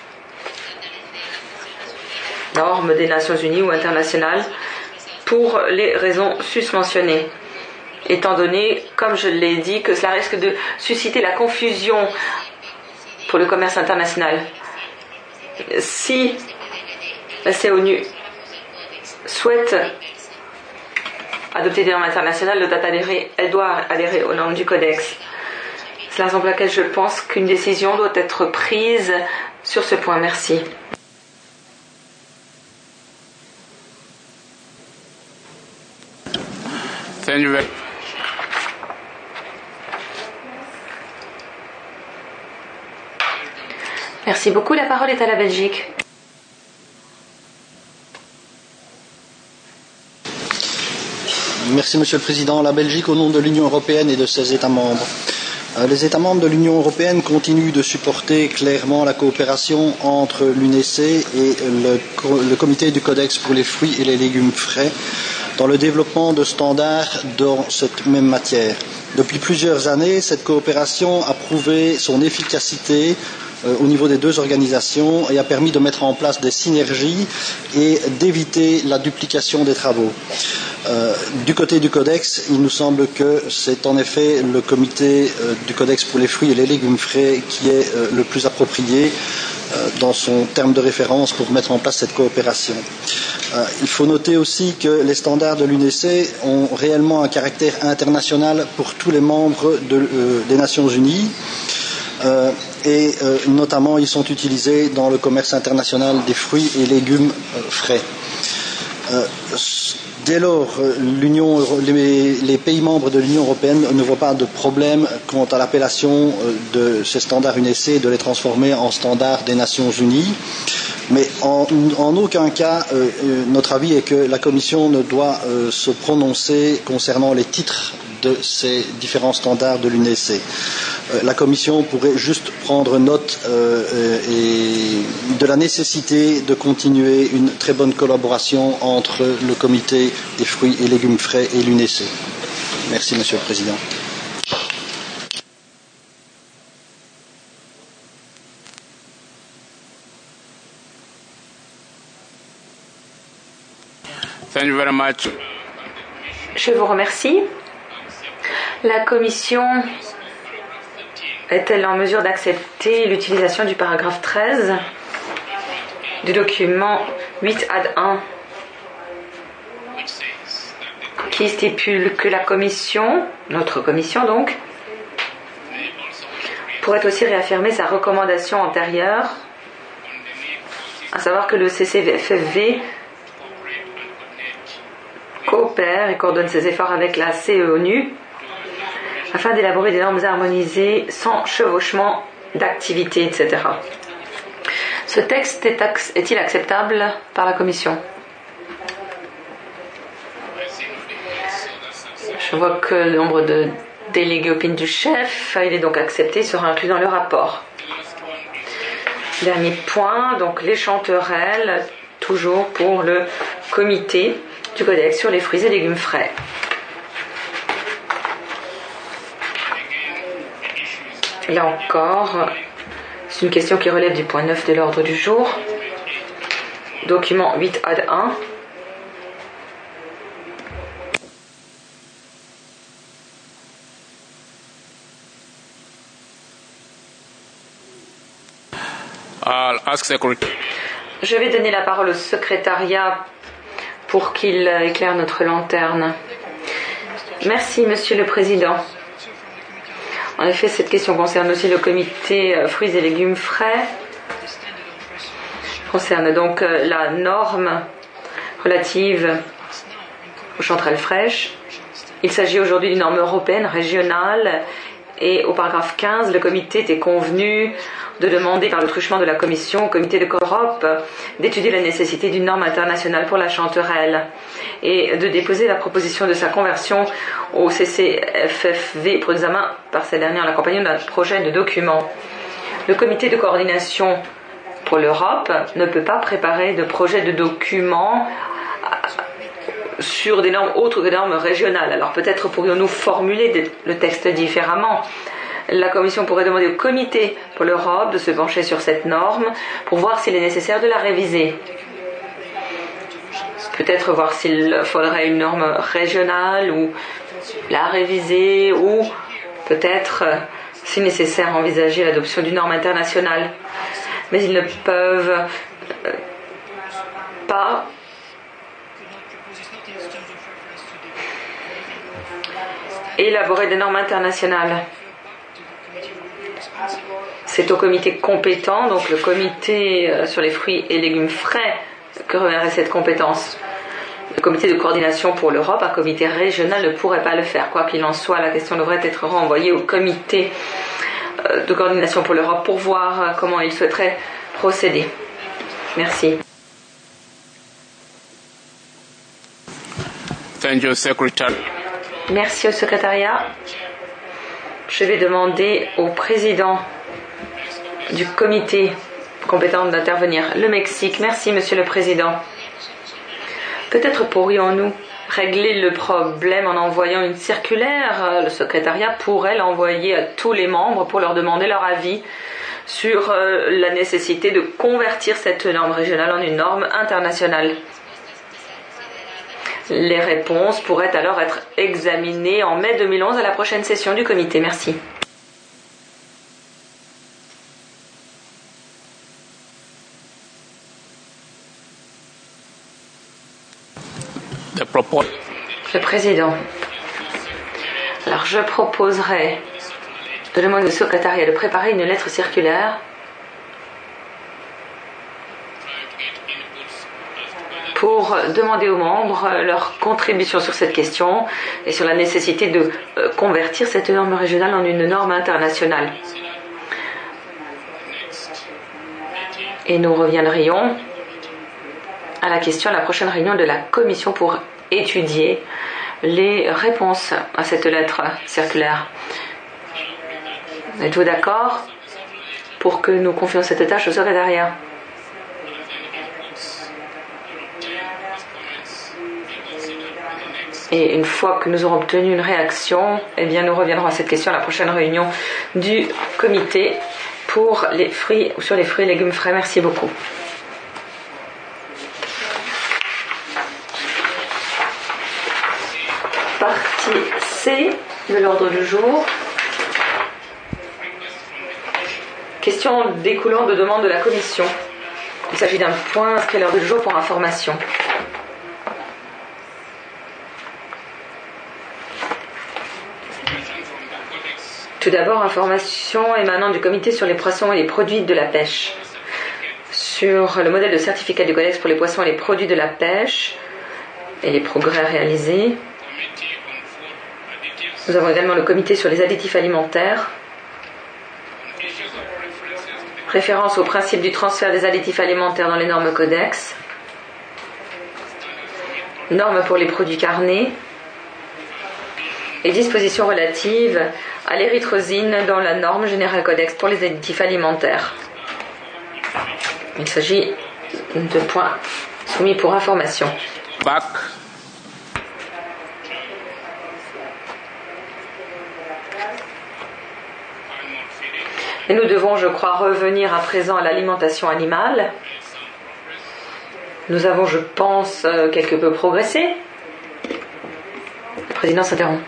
normes des Nations Unies ou internationales, pour les raisons susmentionnées. Étant donné, comme je l'ai dit, que cela risque de susciter la confusion pour le commerce international. Si la C E O N U souhaite adopter des normes internationales, elle doit adhérer, elle doit adhérer aux normes du Codex. C'est la raison pour laquelle je pense qu'une décision doit être prise sur ce point. Merci. Thank you very much. Merci beaucoup. La parole est à la Belgique. Merci, Monsieur le Président. La Belgique, au nom de l'Union européenne et de ses États membres. Les États membres de l'Union européenne continuent de supporter clairement la coopération entre l'U N E C et le, le Comité du Codex pour les fruits et les légumes frais dans le développement de standards dans cette même matière. Depuis plusieurs années, cette coopération a prouvé son efficacité euh, au niveau des deux organisations et a permis de mettre en place des synergies et d'éviter la duplication des travaux. Euh, du côté du Codex, il nous semble que c'est en effet le comité euh, du Codex pour les fruits et les légumes frais qui est euh, le plus approprié euh, dans son terme de référence pour mettre en place cette coopération. Euh, il faut noter aussi que les standards de l'U N E C ont réellement un caractère international pour tous les membres de, euh, des Nations Unies. Euh, et euh, notamment ils sont utilisés dans le commerce international des fruits et légumes euh, frais. Euh, Dès lors, l'Union, les, les pays membres de l'Union européenne ne voient pas de problème quant à l'appellation de ces standards U N E C et de les transformer en standards des Nations Unies. Mais en, en aucun cas, euh, notre avis est que la Commission ne doit euh, se prononcer concernant les titres de ces différents standards de l'U N E C. Euh, la Commission pourrait juste prendre note euh, et de la nécessité de continuer une très bonne collaboration entre le Comité des fruits et légumes frais et l'U N E C. Merci, Monsieur le Président. Thank you very much. Je vous remercie. La Commission est-elle en mesure d'accepter l'utilisation du paragraphe treize du document huit ad un qui stipule que la Commission, notre Commission donc, pourrait aussi réaffirmer sa recommandation antérieure, à savoir que le C C F F V coopère et coordonne ses efforts avec la C E O N U afin d'élaborer des normes harmonisées sans chevauchement d'activité, et cetera. Ce texte est ac- est-il acceptable par la Commission ? Je vois que le nombre de délégués opinion du chef, il est donc accepté, sera inclus dans le rapport. Dernier point, donc les chanterelles, toujours pour le comité du Codex sur les fruits et légumes frais. Là encore, c'est une question qui relève du point neuf de l'ordre du jour. Document huit A D un. I'll ask secretary. Je vais donner la parole au secrétariat pour qu'il éclaire notre lanterne. Merci, Monsieur le Président. En effet, cette question concerne aussi le comité fruits et légumes frais. Concerne donc la norme relative aux chanterelles fraîches. Il s'agit aujourd'hui d'une norme européenne, régionale, et au paragraphe quinze, le comité était convenu de demander par le truchement de la Commission au comité de Coop d'étudier la nécessité d'une norme internationale pour la chanterelle et de déposer la proposition de sa conversion au C C F F V pour examen par cette dernière en l'accompagnement d'un projet de document. Le comité de coordination pour l'Europe ne peut pas préparer de projet de document sur des normes autres que des normes régionales. Alors peut-être pourrions-nous formuler le texte différemment. La Commission pourrait demander au Comité pour l'Europe de se pencher sur cette norme pour voir s'il est nécessaire de la réviser. Peut-être voir s'il faudrait une norme régionale ou la réviser, ou peut-être, si nécessaire, envisager l'adoption d'une norme internationale. Mais ils ne peuvent pas élaborer des normes internationales. C'est au comité compétent, donc le comité sur les fruits et légumes frais, que reviendrait cette compétence. Le comité de coordination pour l'Europe, un comité régional, ne pourrait pas le faire. Quoi qu'il en soit, la question devrait être renvoyée au comité de coordination pour l'Europe pour voir comment il souhaiterait procéder. Merci. Thank you, Secretary. Merci au secrétariat. Je vais demander au président du comité compétent d'intervenir. Le Mexique. Merci, Monsieur le Président. Peut-être pourrions-nous régler le problème en envoyant une circulaire. Le secrétariat pourrait l'envoyer à tous les membres pour leur demander leur avis sur la nécessité de convertir cette norme régionale en une norme internationale. Les réponses pourraient alors être examinées en mai deux mille onze à la prochaine session du comité. Merci. Le président. Alors je proposerai de demander au secrétariat de préparer une lettre circulaire pour demander aux membres leur contribution sur cette question et sur la nécessité de convertir cette norme régionale en une norme internationale. Et nous reviendrions à la question à la prochaine réunion de la commission pour étudier les réponses à cette lettre circulaire. Êtes-vous d'accord pour que nous confions cette tâche au secrétariat ? Et une fois que nous aurons obtenu une réaction, eh bien nous reviendrons à cette question à la prochaine réunion du comité pour les fruits ou sur les fruits et légumes frais. Merci beaucoup. Partie C de l'ordre du jour. Question découlant de demande de la Commission. Il s'agit d'un point inscrit à l'ordre du jour pour information. Tout d'abord, information émanant du comité sur les poissons et les produits de la pêche. Sur le modèle de certificat du Codex pour les poissons et les produits de la pêche et les progrès réalisés. Nous avons également le comité sur les additifs alimentaires. Référence au principe du transfert des additifs alimentaires dans les normes Codex. Normes pour les produits carnés. Et dispositions relatives à l'érythrosine dans la norme générale Codex pour les additifs alimentaires. Il s'agit de points soumis pour information. Back. Et nous devons, je crois, revenir à présent à l'alimentation animale. Nous avons, je pense, quelque peu progressé. Le président s'interrompt.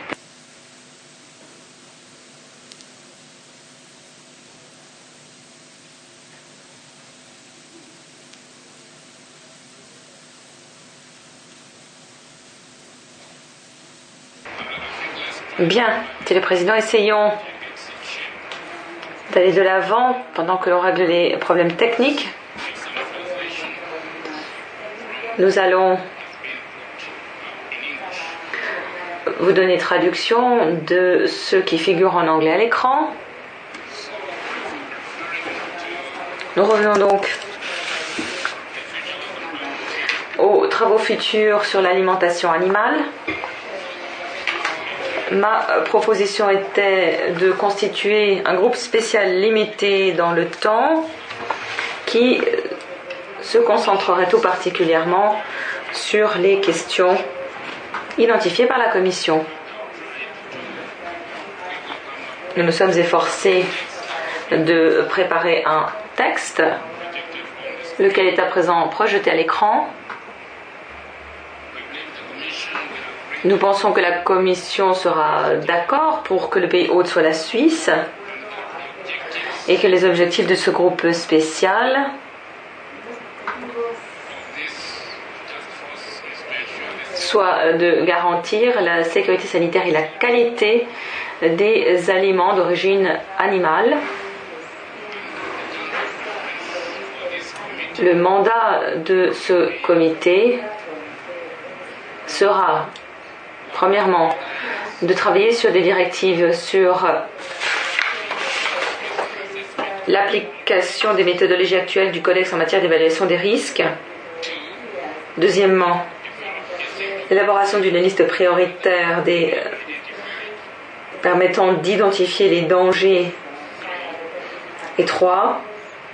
Bien, Monsieur le Président, essayons d'aller de l'avant pendant que l'on règle les problèmes techniques. Nous allons vous donner traduction de ce qui figure en anglais à l'écran. Nous revenons donc aux travaux futurs sur l'alimentation animale. Ma proposition était de constituer un groupe spécial limité dans le temps qui se concentrerait tout particulièrement sur les questions identifiées par la Commission. Nous nous sommes efforcés de préparer un texte, lequel est à présent projeté à l'écran. Nous pensons que la Commission sera d'accord pour que le pays hôte soit la Suisse et que les objectifs de ce groupe spécial soient de garantir la sécurité sanitaire et la qualité des aliments d'origine animale. Le mandat de ce comité sera premièrement, de travailler sur des directives sur l'application des méthodologies actuelles du Codex en matière d'évaluation des risques. Deuxièmement, l'élaboration d'une liste prioritaire des, euh, permettant d'identifier les dangers. Et trois,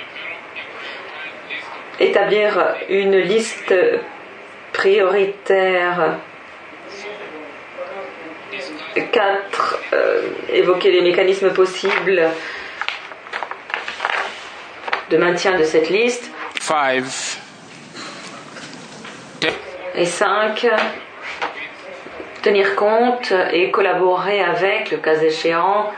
établir une liste prioritaire. Quatre, euh, évoquer les mécanismes possibles de maintien de cette liste. Five. Et cinq, tenir compte et collaborer avec, le cas échéant,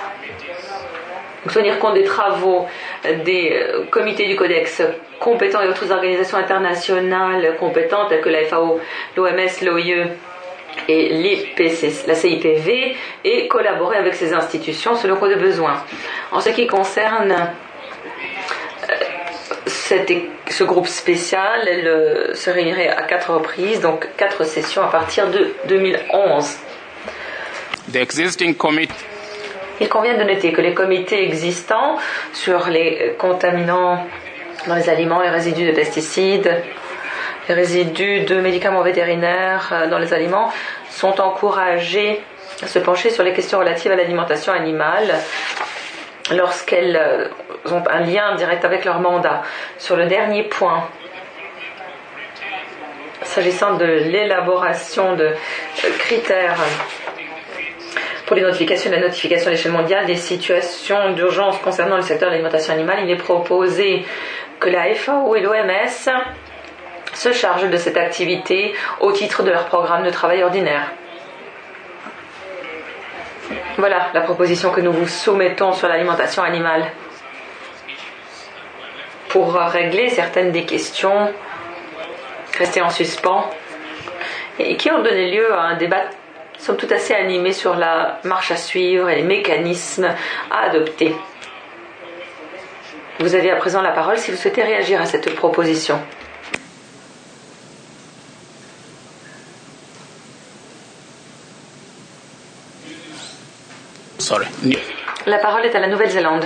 tenir compte des travaux des comités du Codex compétents et autres organisations internationales compétentes telles que la F A O, l'O M S, l'O I E et l'I P C, la C I P V, et collaborer avec ces institutions selon le cas de besoin. En ce qui concerne euh, cette, ce groupe spécial, elle euh, se réunirait à quatre reprises, donc quatre sessions à partir de deux mille onze. The existing committee. Il convient de noter que les comités existants sur les contaminants dans les aliments, les résidus de pesticides, les résidus de médicaments vétérinaires dans les aliments sont encouragés à se pencher sur les questions relatives à l'alimentation animale lorsqu'elles ont un lien direct avec leur mandat. Sur le dernier point, s'agissant de l'élaboration de critères pour les notifications et la notification à l'échelle mondiale des situations d'urgence concernant le secteur de l'alimentation animale, il est proposé que la F A O et l'O M S se chargent de cette activité au titre de leur programme de travail ordinaire. Voilà la proposition que nous vous soumettons sur l'alimentation animale pour régler certaines des questions restées en suspens et qui ont donné lieu à un débat somme toute assez animé sur la marche à suivre et les mécanismes à adopter. Vous avez à présent la parole si vous souhaitez réagir à cette proposition. Sorry. La parole est à la Nouvelle-Zélande.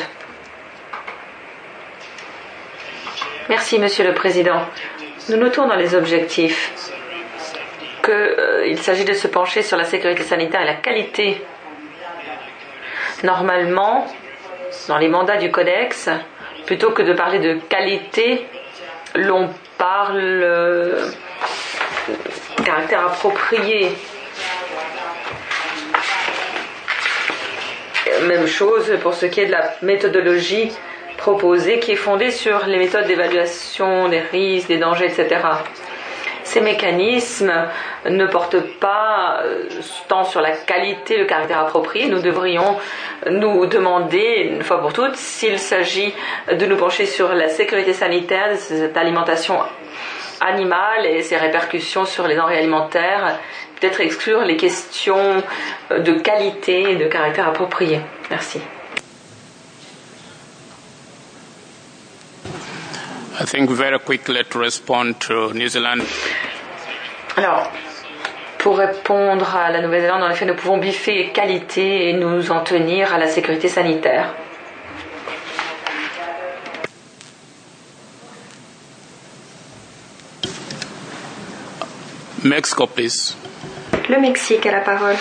Merci, Monsieur le Président. Nous notons dans les objectifs qu'il euh, s'agit de se pencher sur la sécurité sanitaire et la qualité. Normalement, dans les mandats du Codex, plutôt que de parler de qualité, l'on parle euh, de caractère approprié. Même chose pour ce qui est de la méthodologie proposée qui est fondée sur les méthodes d'évaluation des risques, des dangers, et cetera. Ces mécanismes ne portent pas tant sur la qualité, le caractère approprié. Nous devrions nous demander, une fois pour toutes, s'il s'agit de nous pencher sur la sécurité sanitaire de cette alimentation animale et ses répercussions sur les denrées alimentaires, peut-être exclure les questions de qualité et de caractère approprié. Merci. I think very quickly to respond to New Zealand. Alors, pour répondre à la Nouvelle-Zélande, en effet, nous pouvons biffer qualité et nous en tenir à la sécurité sanitaire. Mexico, please. Le Mexique a la parole.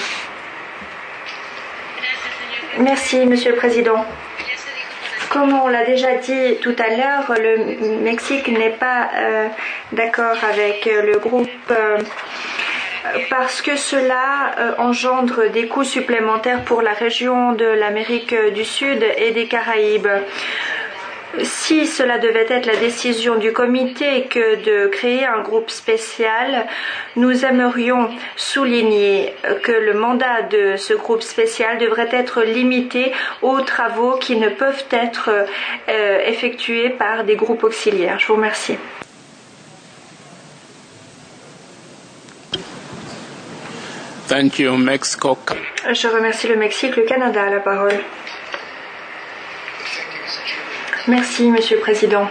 Merci, Monsieur le Président. Comme on l'a déjà dit tout à l'heure, le Mexique n'est pas euh, d'accord avec le groupe euh, parce que cela euh, engendre des coûts supplémentaires pour la région de l'Amérique du Sud et des Caraïbes. Si cela devait être la décision du comité que de créer un groupe spécial, nous aimerions souligner que le mandat de ce groupe spécial devrait être limité aux travaux qui ne peuvent être euh, effectués par des groupes auxiliaires. Je vous remercie. Thank you, Mexico. Je remercie le Mexique. Le Canada a la parole. Merci, Monsieur le Président.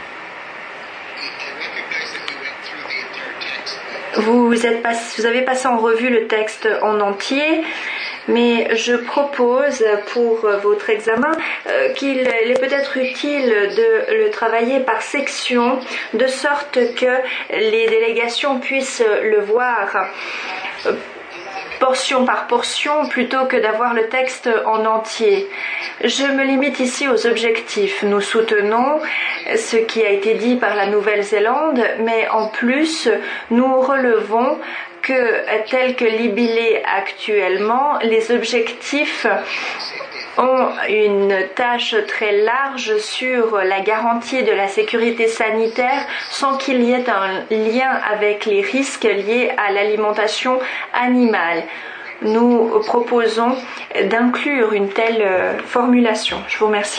Vous, êtes pas, vous avez passé en revue le texte en entier, mais je propose pour votre examen euh, qu'il est peut-être utile de le travailler par section, de sorte que les délégations puissent le voir euh, portion par portion plutôt que d'avoir le texte en entier. Je me limite ici aux objectifs. Nous soutenons ce qui a été dit par la Nouvelle-Zélande, mais en plus, nous relevons que, tel que libellé actuellement, les objectifs ont une tâche très large sur la garantie de la sécurité sanitaire sans qu'il y ait un lien avec les risques liés à l'alimentation animale. Nous proposons d'inclure une telle formulation. Je vous remercie.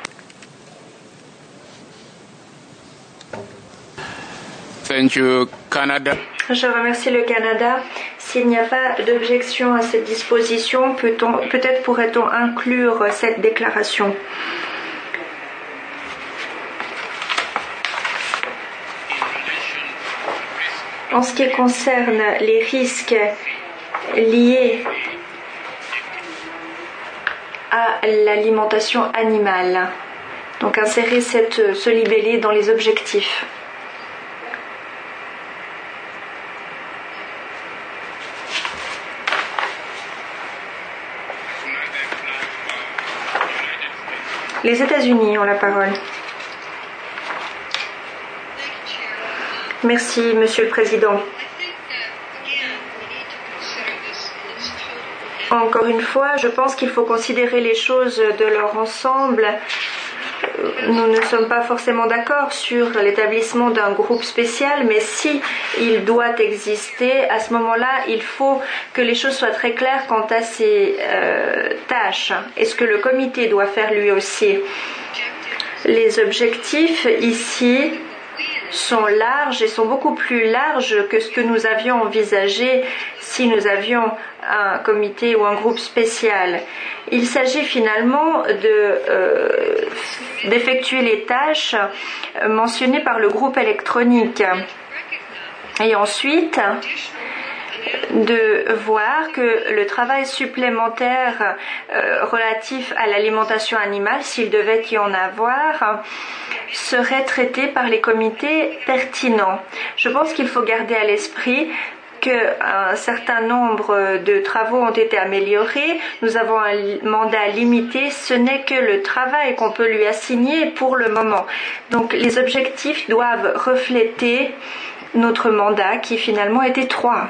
Thank you, Canada. Je remercie le Canada. S'il n'y a pas d'objection à cette disposition, peut-on, peut-être pourrait-on inclure cette déclaration. En ce qui concerne les risques liés à l'alimentation animale, donc insérer cette, ce libellé dans les objectifs. Les États-Unis ont la parole. Merci, Monsieur le Président. Encore une fois, je pense qu'il faut considérer les choses de leur ensemble. Nous ne sommes pas forcément d'accord sur l'établissement d'un groupe spécial, mais si il doit exister, à ce moment-là, il faut que les choses soient très claires quant à ses euh, tâches et ce que le comité doit faire lui aussi. Les objectifs ici sont larges et sont beaucoup plus larges que ce que nous avions envisagé si nous avions un comité ou un groupe spécial. Il s'agit finalement de, euh, d'effectuer les tâches mentionnées par le groupe électronique et ensuite de voir que le travail supplémentaire euh, relatif à l'alimentation animale, s'il devait y en avoir, serait traité par les comités pertinents. Je pense qu'il faut garder à l'esprit qu'un certain nombre de travaux ont été améliorés. Nous avons un mandat limité. Ce n'est que le travail qu'on peut lui assigner pour le moment. Donc les objectifs doivent refléter notre mandat qui finalement est étroit.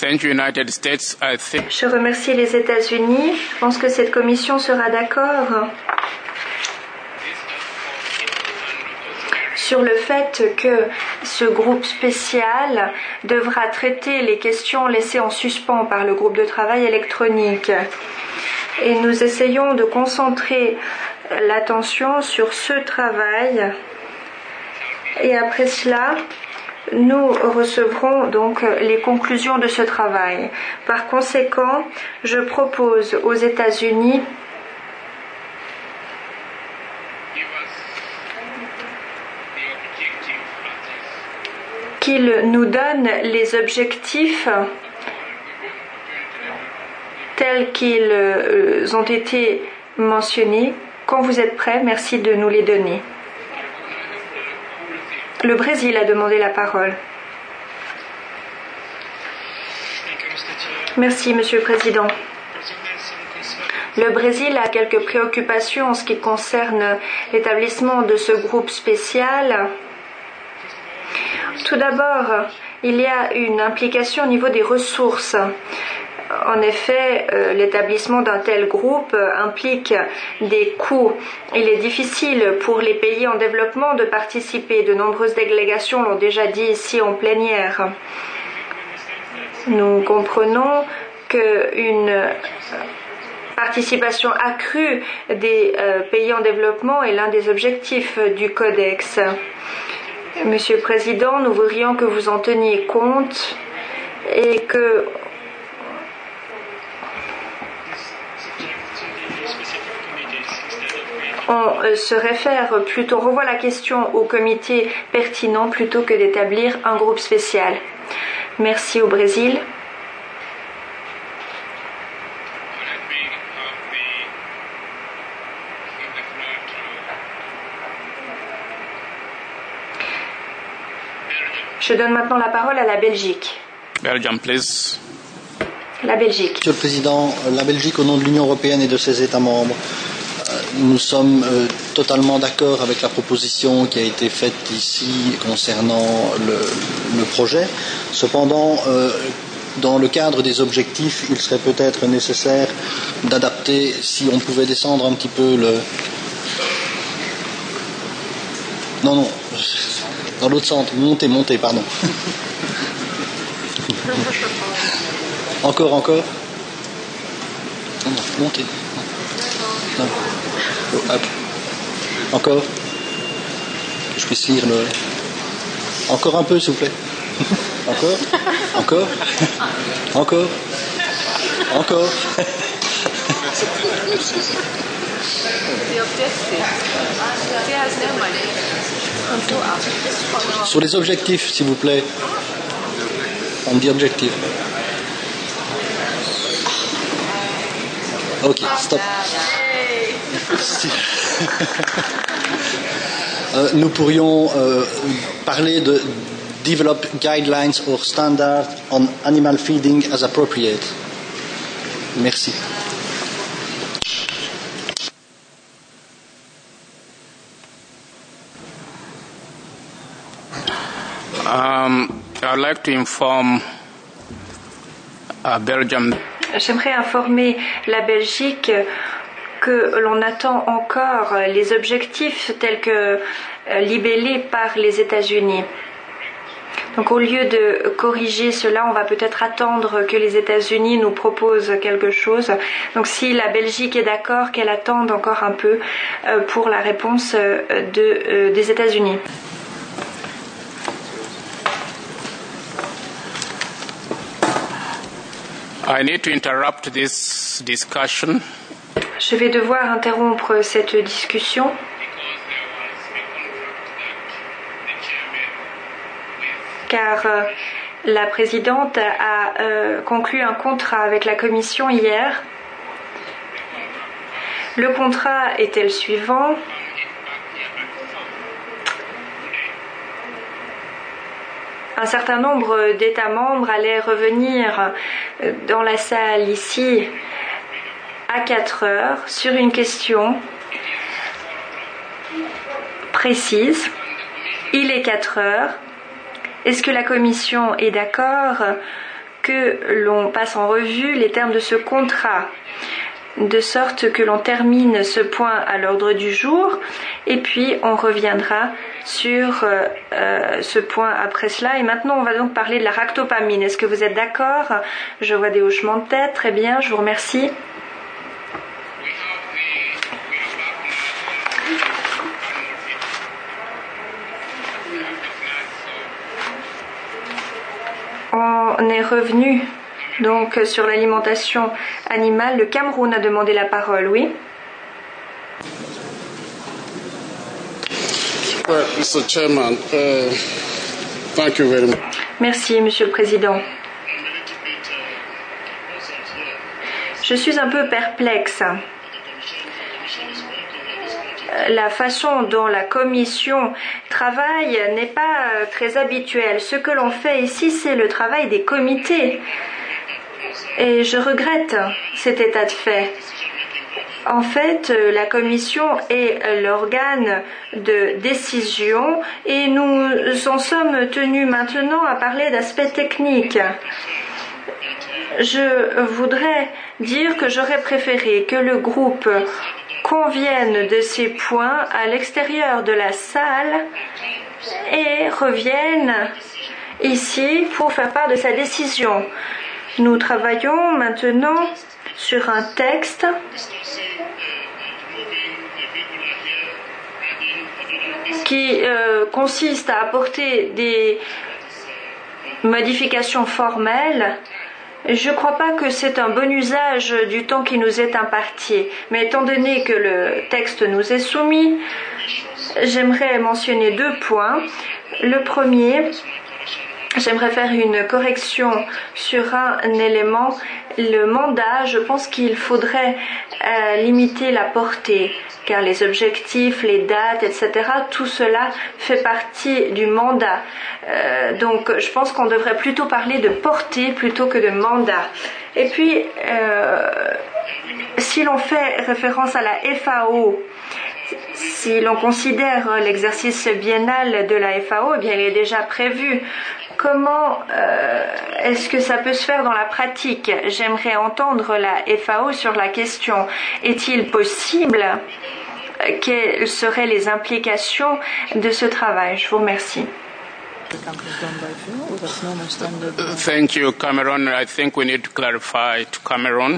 thank you, United States. I think Je remercie les États-Unis. Je pense que cette commission sera d'accord sur le fait que ce groupe spécial devra traiter les questions laissées en suspens par le groupe de travail électronique. Et nous essayons de concentrer l'attention sur ce travail. Et après cela, nous recevrons donc les conclusions de ce travail. Par conséquent, je propose aux États-Unis qu'ils nous donnent les objectifs tels qu'ils ont été mentionnés. Quand vous êtes prêts, merci de nous les donner. Le Brésil a demandé la parole. Merci, Monsieur le Président. Le Brésil a quelques préoccupations en ce qui concerne l'établissement de ce groupe spécial. Tout d'abord, il y a une implication au niveau des ressources. En effet, euh, l'établissement d'un tel groupe implique des coûts. Il est difficile pour les pays en développement de participer. De nombreuses délégations l'ont déjà dit ici en plénière. Nous comprenons qu'une participation accrue des euh, pays en développement est l'un des objectifs du Codex. Monsieur le Président, nous voudrions que vous en teniez compte et que on se réfère plutôt, on revoit la question au comité pertinent plutôt que d'établir un groupe spécial. Merci au Brésil. Je donne maintenant la parole à la Belgique. Belgium, please. La Belgique. Monsieur le Président, la Belgique, au nom de l'Union européenne et de ses États membres, nous sommes euh, totalement d'accord avec la proposition qui a été faite ici concernant le, le projet. Cependant, euh, dans le cadre des objectifs, il serait peut-être nécessaire d'adapter, si on pouvait descendre un petit peu le... Non, non, dans l'autre sens, monter, monter, pardon. Encore, encore. Non, non, monter. Non. Oh, hop. Encore. Que je puisse lire le... Encore un peu, s'il vous plaît. Encore. Encore. Encore. Encore. Sur les objectifs, s'il vous plaît. On dit objectif. Ok, stop. euh, nous pourrions euh, parler de develop guidelines or standards on animal feeding as appropriate. Merci. Um, I'd like to inform uh, Belgium. J'aimerais informer la Belgique que l'on attend encore les objectifs tels que libellés par les États-Unis. Donc au lieu de corriger cela, on va peut-être attendre que les États-Unis nous proposent quelque chose. Donc si la Belgique est d'accord, qu'elle attende encore un peu pour la réponse de, des États-Unis. I need to interrupt this discussion. Je vais devoir interrompre cette discussion car euh, la présidente a euh, conclu un contrat avec la commission hier. Le contrat était le suivant. Un certain nombre d'États membres allaient revenir dans la salle ici à quatre heures sur une question précise. Il est quatre heures. Est-ce que la Commission est d'accord que l'on passe en revue les termes de ce contrat, de sorte que l'on termine ce point à l'ordre du jour et puis on reviendra sur euh, euh, ce point après cela. Et maintenant, on va donc parler de la ractopamine. Est-ce que vous êtes d'accord? Je vois des hochements de tête. Très bien, je vous remercie. On est revenu donc sur l'alimentation animale. Le Cameroun a demandé la parole, oui. Well, mister Chairman, uh, thank you very much. Merci, Monsieur le Président. Je suis un peu perplexe. La façon dont la Commission travaille n'est pas très habituelle. Ce que l'on fait ici, c'est le travail des comités. Et je regrette cet état de fait. En fait, la Commission est l'organe de décision et nous en sommes tenus maintenant à parler d'aspects techniques. Je voudrais dire que j'aurais préféré que le groupe convienne de ces points à l'extérieur de la salle et revienne ici pour faire part de sa décision. Nous travaillons maintenant sur un texte qui euh, consiste à apporter des modifications formelles. Je ne crois pas que c'est un bon usage du temps qui nous est imparti. Mais étant donné que le texte nous est soumis, j'aimerais mentionner deux points. Le premier, j'aimerais faire une correction sur un élément. Le mandat, je pense qu'il faudrait euh, limiter la portée, car les objectifs, les dates, et cetera, tout cela fait partie du mandat. Euh, donc, je pense qu'on devrait plutôt parler de portée plutôt que de mandat. Et puis, euh, si l'on fait référence à la F A O, si l'on considère l'exercice biennal de la F A O, eh bien, il est déjà prévu. Comment euh, est-ce que ça peut se faire dans la pratique? J'aimerais entendre la F A O sur la question. Est-il possible? Quelles seraient les implications de ce travail? Je vous remercie. Thank you, Cameron. I think we need to clarify to Cameron.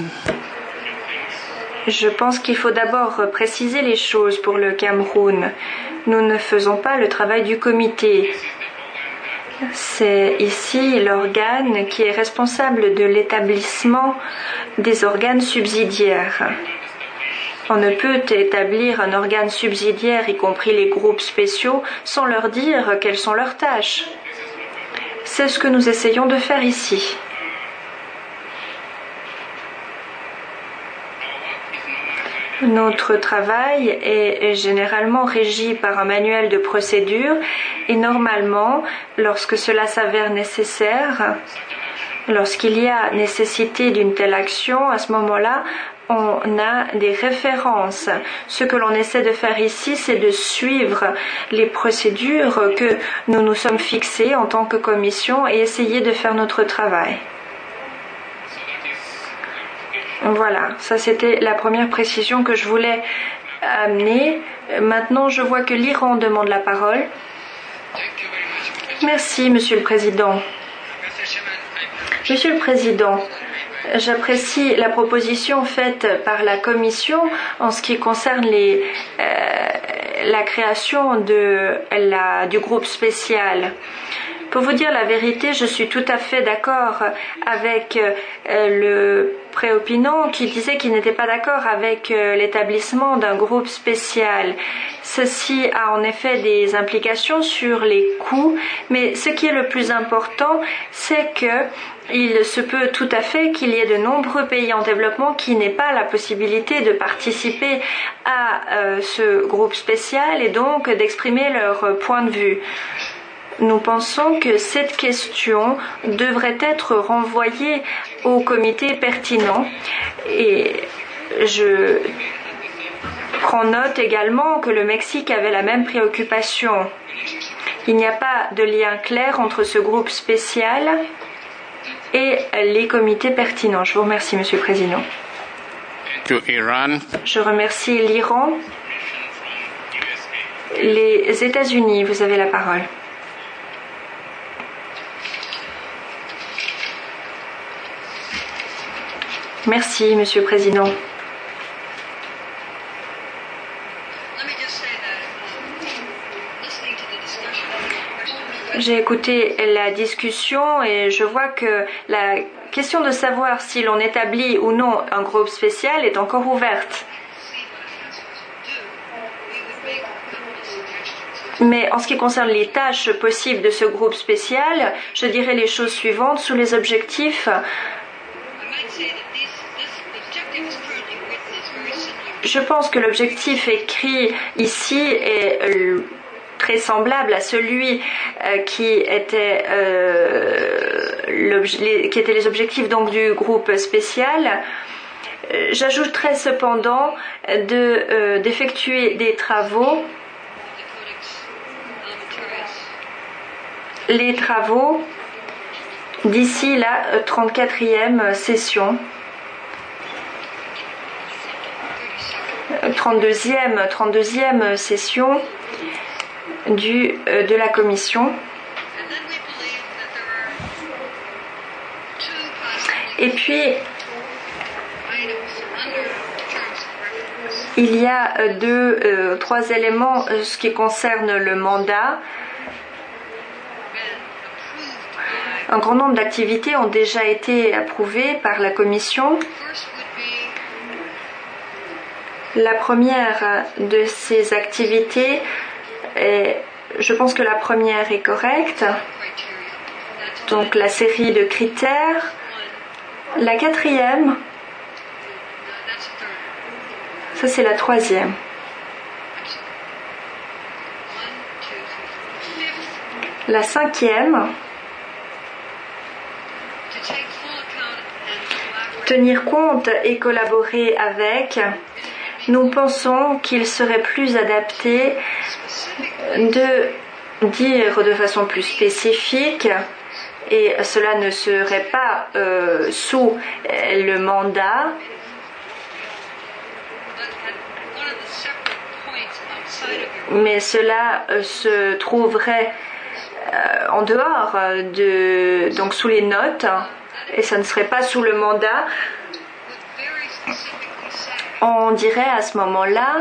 Je pense qu'il faut d'abord préciser les choses pour le Cameroun. Nous ne faisons pas le travail du comité. C'est ici l'organe qui est responsable de l'établissement des organes subsidiaires. On ne peut établir un organe subsidiaire, y compris les groupes spéciaux, sans leur dire quelles sont leurs tâches. C'est ce que nous essayons de faire ici. Notre travail est généralement régi par un manuel de procédure et normalement, lorsque cela s'avère nécessaire, lorsqu'il y a nécessité d'une telle action, à ce moment-là, on a des références. Ce que l'on essaie de faire ici, c'est de suivre les procédures que nous nous sommes fixées en tant que commission et essayer de faire notre travail. Voilà, ça c'était la première précision que je voulais amener. Maintenant, je vois que l'Iran demande la parole. Merci, Monsieur le Président. Monsieur le Président, j'apprécie la proposition faite par la Commission en ce qui concerne les, euh, la création de la, du groupe spécial. Pour vous dire la vérité, je suis tout à fait d'accord avec euh, le préopinant qui disait qu'il n'était pas d'accord avec euh, l'établissement d'un groupe spécial. Ceci a en effet des implications sur les coûts, mais ce qui est le plus important, c'est que il se peut tout à fait qu'il y ait de nombreux pays en développement qui n'aient pas la possibilité de participer à euh, ce groupe spécial et donc d'exprimer leur point de vue. Nous pensons que cette question devrait être renvoyée au comité pertinent et je prends note également que le Mexique avait la même préoccupation. Il n'y a pas de lien clair entre ce groupe spécial et les comités pertinents. Je vous remercie, Monsieur le Président. Iran. Je remercie l'Iran. Les États-Unis, vous avez la parole. Merci, Monsieur le Président. J'ai écouté la discussion et je vois que la question de savoir si l'on établit ou non un groupe spécial est encore ouverte. Mais en ce qui concerne les tâches possibles de ce groupe spécial, je dirais les choses suivantes. Sous les objectifs, je pense que l'objectif écrit ici est très semblable à celui euh, qui était euh, qui étaient les objectifs donc du groupe spécial. Euh, j'ajouterais cependant de euh, d'effectuer des travaux les travaux d'ici la trente-quatrième session, trente-deuxième, trente-deuxième session du, euh, de la Commission. Et puis, il y a deux, euh, trois éléments euh, ce qui concerne le mandat. Un grand nombre d'activités ont déjà été approuvées par la Commission. La première de ces activités, est, je pense que la première est correcte, donc la série de critères. La quatrième, ça c'est la troisième. La cinquième, tenir compte et collaborer avec. Nous pensons qu'il serait plus adapté de dire de façon plus spécifique, et cela ne serait pas euh, sous le mandat, mais cela euh, se trouverait euh, en dehors de, donc sous les notes, et ça ne serait pas sous le mandat. On dirait à ce moment-là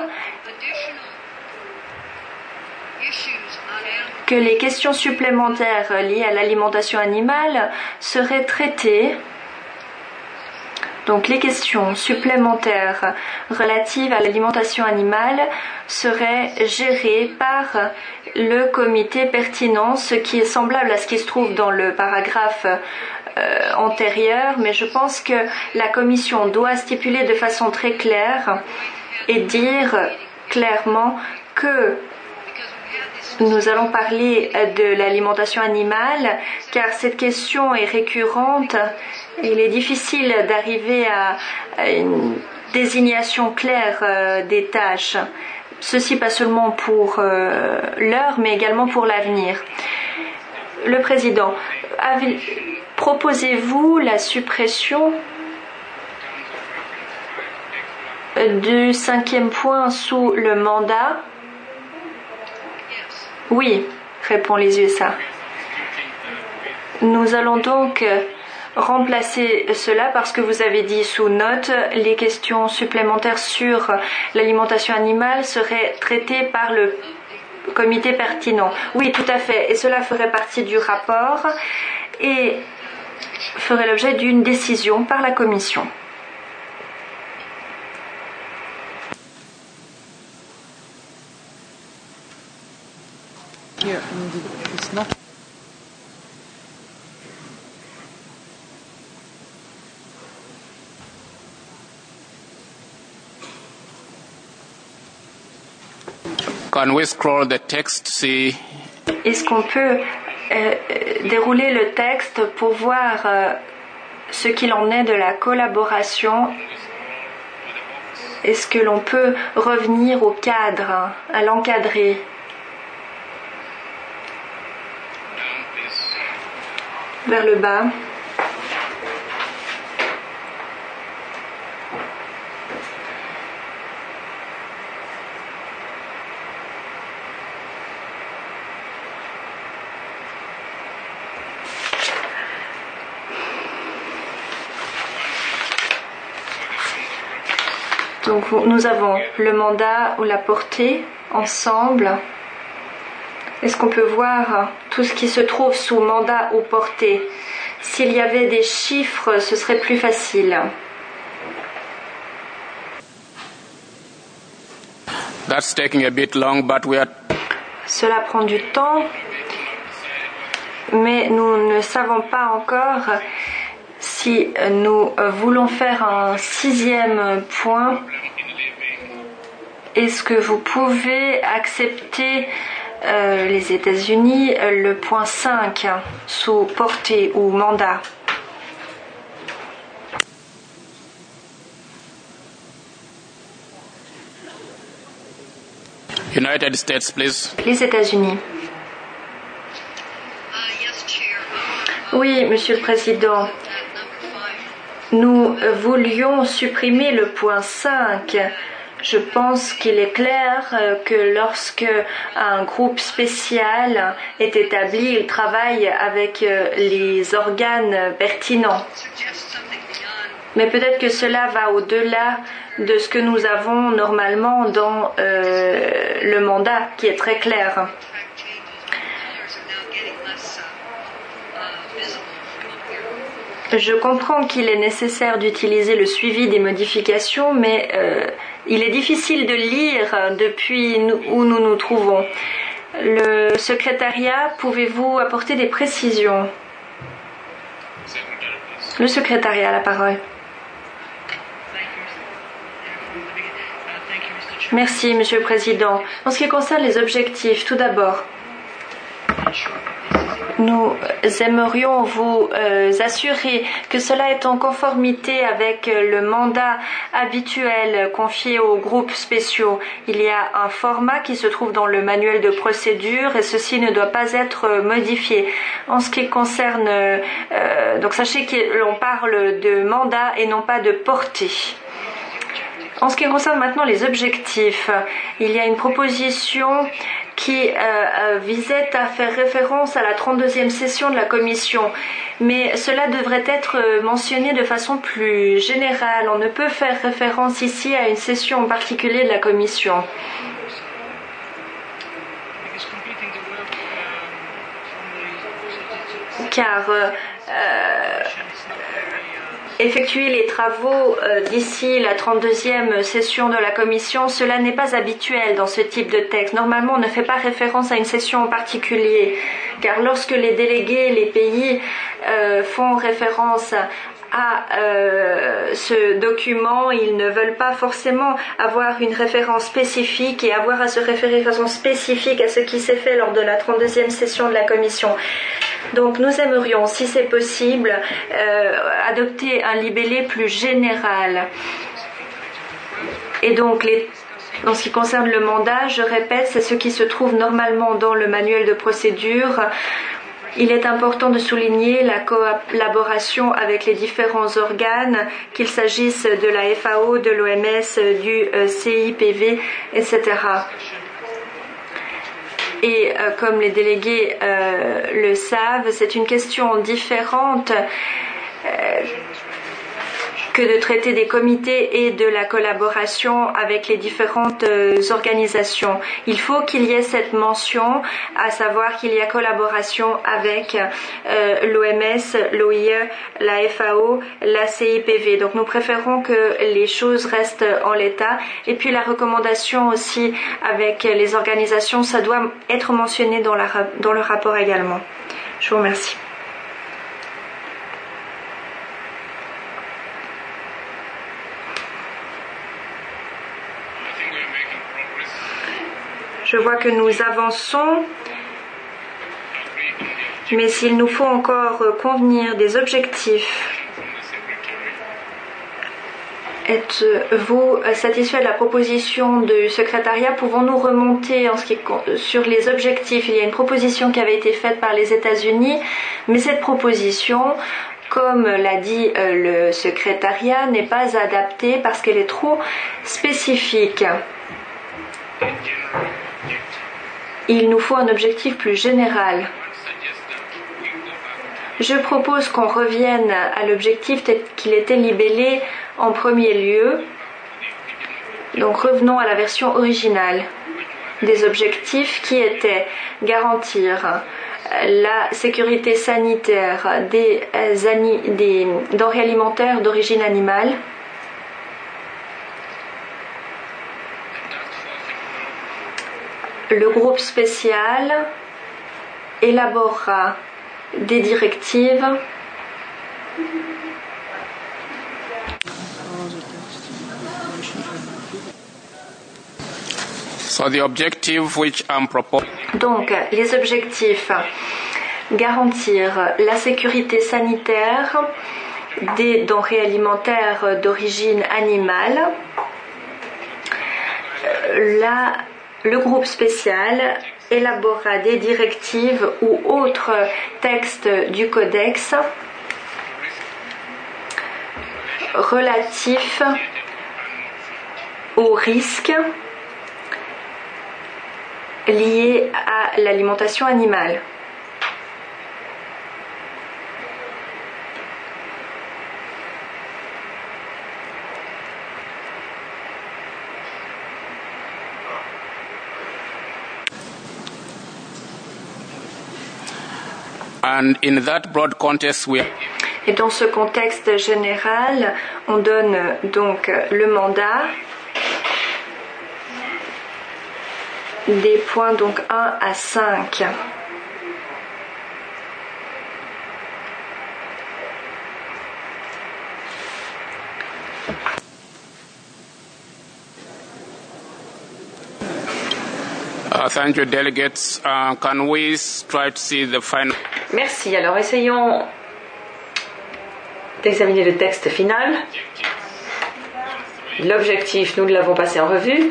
que les questions supplémentaires liées à l'alimentation animale seraient traitées. Donc les questions supplémentaires relatives à l'alimentation animale seraient gérées par le comité pertinent, ce qui est semblable à ce qui se trouve dans le paragraphe euh, antérieur, mais je pense que la Commission doit stipuler de façon très claire et dire clairement que nous allons parler de l'alimentation animale, car cette question est récurrente et il est difficile d'arriver à une désignation claire des tâches. Ceci pas seulement pour l'heure, mais également pour l'avenir. Le Président, proposez-vous la suppression du cinquième point sous le mandat? Oui, répond les U S A. Nous allons donc remplacer cela parce que vous avez dit sous note les questions supplémentaires sur l'alimentation animale seraient traitées par le comité pertinent. Oui, tout à fait. Et cela ferait partie du rapport et ferait l'objet d'une décision par la Commission. Here, indeed, it's not. Can we scroll the text, see? Est-ce qu'on peut euh, dérouler le texte pour voir euh, ce qu'il en est de la collaboration? Est-ce que l'on peut revenir au cadre, à l'encadrer? Vers le bas. Donc nous avons le mandat ou la portée ensemble. Est-ce qu'on peut voir tout ce qui se trouve sous mandat ou portée? S'il y avait des chiffres, ce serait plus facile. That's taking a bit long, but we are... Cela prend du temps, mais nous ne savons pas encore si nous voulons faire un sixième point. Est-ce que vous pouvez accepter euh, les États-Unis, le point cinq, sous portée ou mandat? United States, please. Les États-Unis. Oui, Monsieur le Président. Nous voulions supprimer le point cinq. Je pense qu'il est clair que lorsque un groupe spécial est établi, il travaille avec les organes pertinents. Mais peut-être que cela va au-delà de ce que nous avons normalement dans euh, le mandat, qui est très clair. Je comprends qu'il est nécessaire d'utiliser le suivi des modifications, mais euh, il est difficile de lire depuis où nous nous trouvons. Le secrétariat, pouvez-vous apporter des précisions? Le secrétariat a la parole. Merci, Monsieur le Président. En ce qui concerne les objectifs, tout d'abord, nous aimerions vous euh, assurer que cela est en conformité avec le mandat habituel confié aux groupes spéciaux. Il y a un format qui se trouve dans le manuel de procédure et ceci ne doit pas être modifié. En ce qui concerne, euh, donc sachez que l'on parle de mandat et non pas de portée. En ce qui concerne maintenant les objectifs, il y a une proposition qui euh, visait à faire référence à la trente-deuxième session de la Commission. Mais cela devrait être mentionné de façon plus générale. On ne peut faire référence ici à une session en particulier de la Commission. Car euh, effectuer les travaux euh, d'ici la trente-deuxième session de la Commission, cela n'est pas habituel dans ce type de texte. Normalement, on ne fait pas référence à une session en particulier, car lorsque les délégués, les pays euh, font référence à euh, ce document, ils ne veulent pas forcément avoir une référence spécifique et avoir à se référer de façon spécifique à ce qui s'est fait lors de la trente-deuxième session de la Commission. Donc nous aimerions, si c'est possible, euh, adopter un libellé plus général. Et donc, les, en ce qui concerne le mandat, je répète, c'est ce qui se trouve normalement dans le manuel de procédure. Il est important de souligner la collaboration avec les différents organes, qu'il s'agisse de la F A O, de l'O M S, du C I P V, et cetera. Et euh, comme les délégués euh, le savent, c'est une question différente euh, que de traiter des comités et de la collaboration avec les différentes euh, organisations. Il faut qu'il y ait cette mention, à savoir qu'il y a collaboration avec euh, l'O M S, l'O I E, la F A O, la C I P V. Donc nous préférons que les choses restent en l'état. Et puis la recommandation aussi avec les organisations, ça doit être mentionné dans, la, dans le rapport également. Je vous remercie. Je vois que nous avançons, mais s'il nous faut encore convenir des objectifs, êtes-vous satisfait de la proposition du secrétariat? Pouvons-nous remonter en ce qui, sur les objectifs? Il y a une proposition qui avait été faite par les États-Unis, mais cette proposition, comme l'a dit le secrétariat, n'est pas adaptée parce qu'elle est trop spécifique. Il nous faut un objectif plus général. Je propose qu'on revienne à l'objectif tel qu'il était libellé en premier lieu Donc revenons à la version originale des objectifs qui étaient garantir la sécurité sanitaire des, des denrées alimentaires d'origine animale, le groupe spécial élaborera des directives So the objective which I'm proposing. Donc, les objectifs: garantir la sécurité sanitaire des denrées alimentaires d'origine animale. La, le groupe spécial élaborera des directives ou autres textes du Codex relatifs aux risques liés à l'alimentation animale. And in that broad context, we Et dans ce contexte général, on donne donc le mandat des points donc un à cinq. Uh, thank you, delegates. Uh, can we try to see the final? Merci. Alors, essayons d'examiner le texte final. L'objectif, nous l'avons passé en revue.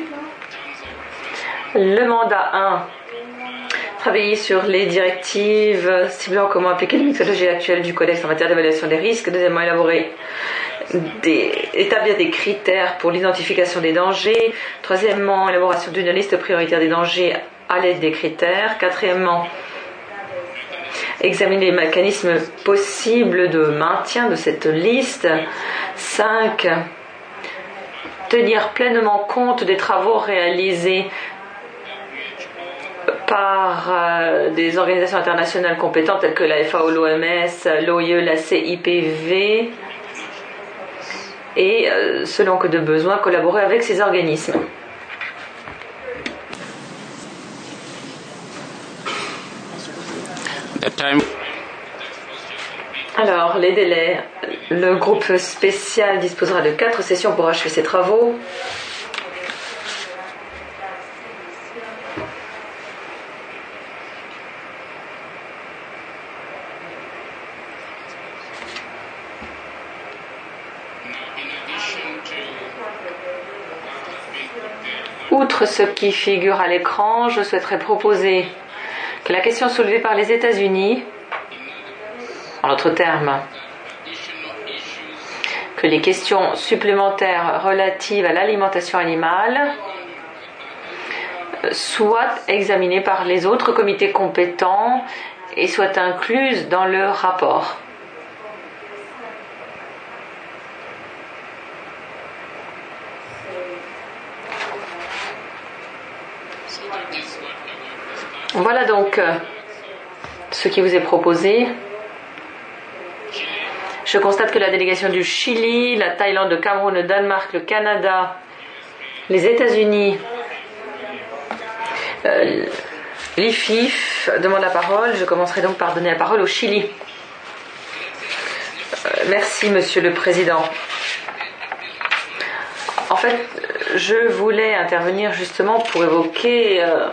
Le mandat un, travailler sur les directives ciblant comment appliquer les méthodologies actuelles du Codex en matière d'évaluation des risques. Deuxièmement, élaborer Des, établir des critères pour l'identification des dangers. Troisièmement, élaboration d'une liste prioritaire des dangers à l'aide des critères. Quatrièmement, examiner les mécanismes possibles de maintien de cette liste. Cinq, tenir pleinement compte des travaux réalisés par euh, des organisations internationales compétentes telles que la F A O, l'O M S, l'O I E, la C I P V, et, euh, selon que de besoin, collaborer avec ces organismes. The time. Alors, les délais. Le groupe spécial disposera de quatre sessions pour achever ses travaux. Outre ce qui figure à l'écran, je souhaiterais proposer que la question soulevée par les États-Unis, en d'autres termes, que les questions supplémentaires relatives à l'alimentation animale soient examinées par les autres comités compétents et soient incluses dans le rapport. Voilà donc ce qui vous est proposé. Je constate que la délégation du Chili, la Thaïlande, le Cameroun, le Danemark, le Canada, les États-Unis, euh, l'I F I F demande la parole. Je commencerai donc par donner la parole au Chili. Euh, merci, Monsieur le Président. En fait, je voulais intervenir justement pour évoquer euh,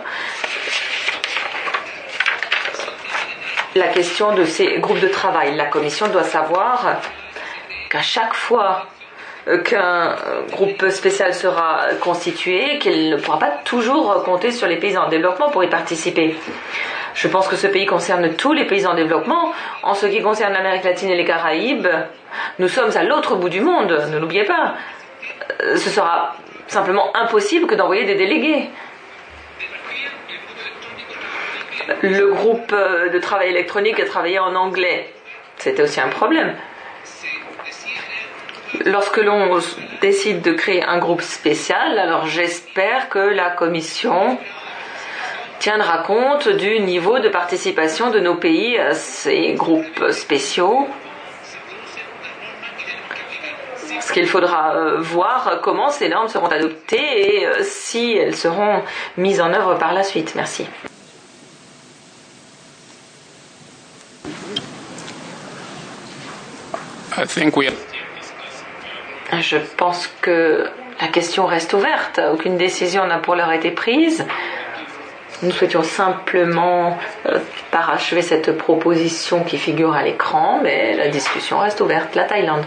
la question de ces groupes de travail. La Commission doit savoir qu'à chaque fois qu'un groupe spécial sera constitué, qu'il ne pourra pas toujours compter sur les pays en développement pour y participer. Je pense que ce pays concerne tous les pays en développement. En ce qui concerne l'Amérique latine et les Caraïbes, nous sommes à l'autre bout du monde, ne l'oubliez pas. Ce sera simplement impossible que d'envoyer des délégués. Le groupe de travail électronique a travaillé en anglais. C'était aussi un problème. lorsque l'on décide de créer un groupe spécial, alors j'espère que la Commission tiendra compte du niveau de participation de nos pays à ces groupes spéciaux. Parce qu'il faudra voir comment ces normes seront adoptées et si elles seront mises en œuvre par la suite. Merci. I think we... Je pense que la question reste ouverte. Aucune décision n'a pour l'heure été prise. Nous souhaitions simplement euh, parachever cette proposition qui figure à l'écran, mais la discussion reste ouverte. La Thaïlande.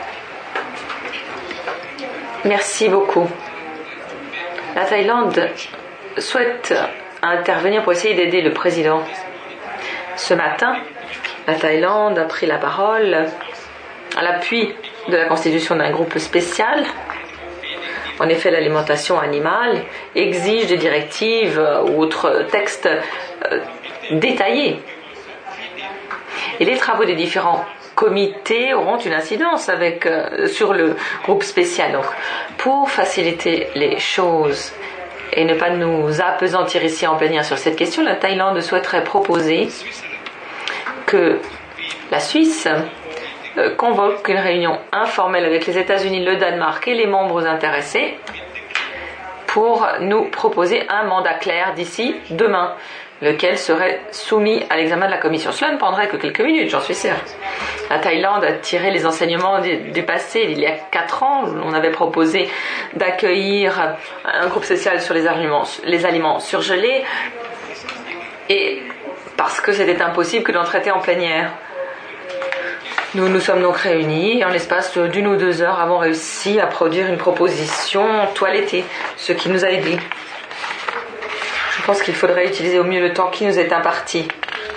Merci beaucoup. La Thaïlande souhaite intervenir pour essayer d'aider le président. Ce matin, la Thaïlande a pris la parole à l'appui de la constitution d'un groupe spécial. En effet, l'alimentation animale exige des directives ou autres textes euh, détaillés. Et les travaux des différents comités auront une incidence avec, euh, sur le groupe spécial. Donc, pour faciliter les choses et ne pas nous appesantir ici en plénière sur cette question, la Thaïlande souhaiterait proposer que la Suisse convoque une réunion informelle avec les États-Unis, le Danemark et les membres intéressés pour nous proposer un mandat clair d'ici demain, lequel serait soumis à l'examen de la Commission. Cela ne prendrait que quelques minutes, j'en suis sûre. La Thaïlande a tiré les enseignements du, du passé. Il y a quatre ans, on avait proposé d'accueillir un groupe social sur les aliments, les aliments surgelés, et parce que c'était impossible que d'en traiter en plénière. Nous nous sommes donc réunis et en l'espace d'une ou deux heures avons réussi à produire une proposition toilettée, ce qui nous a aidés. Je pense qu'il faudrait utiliser au mieux le temps qui nous est imparti.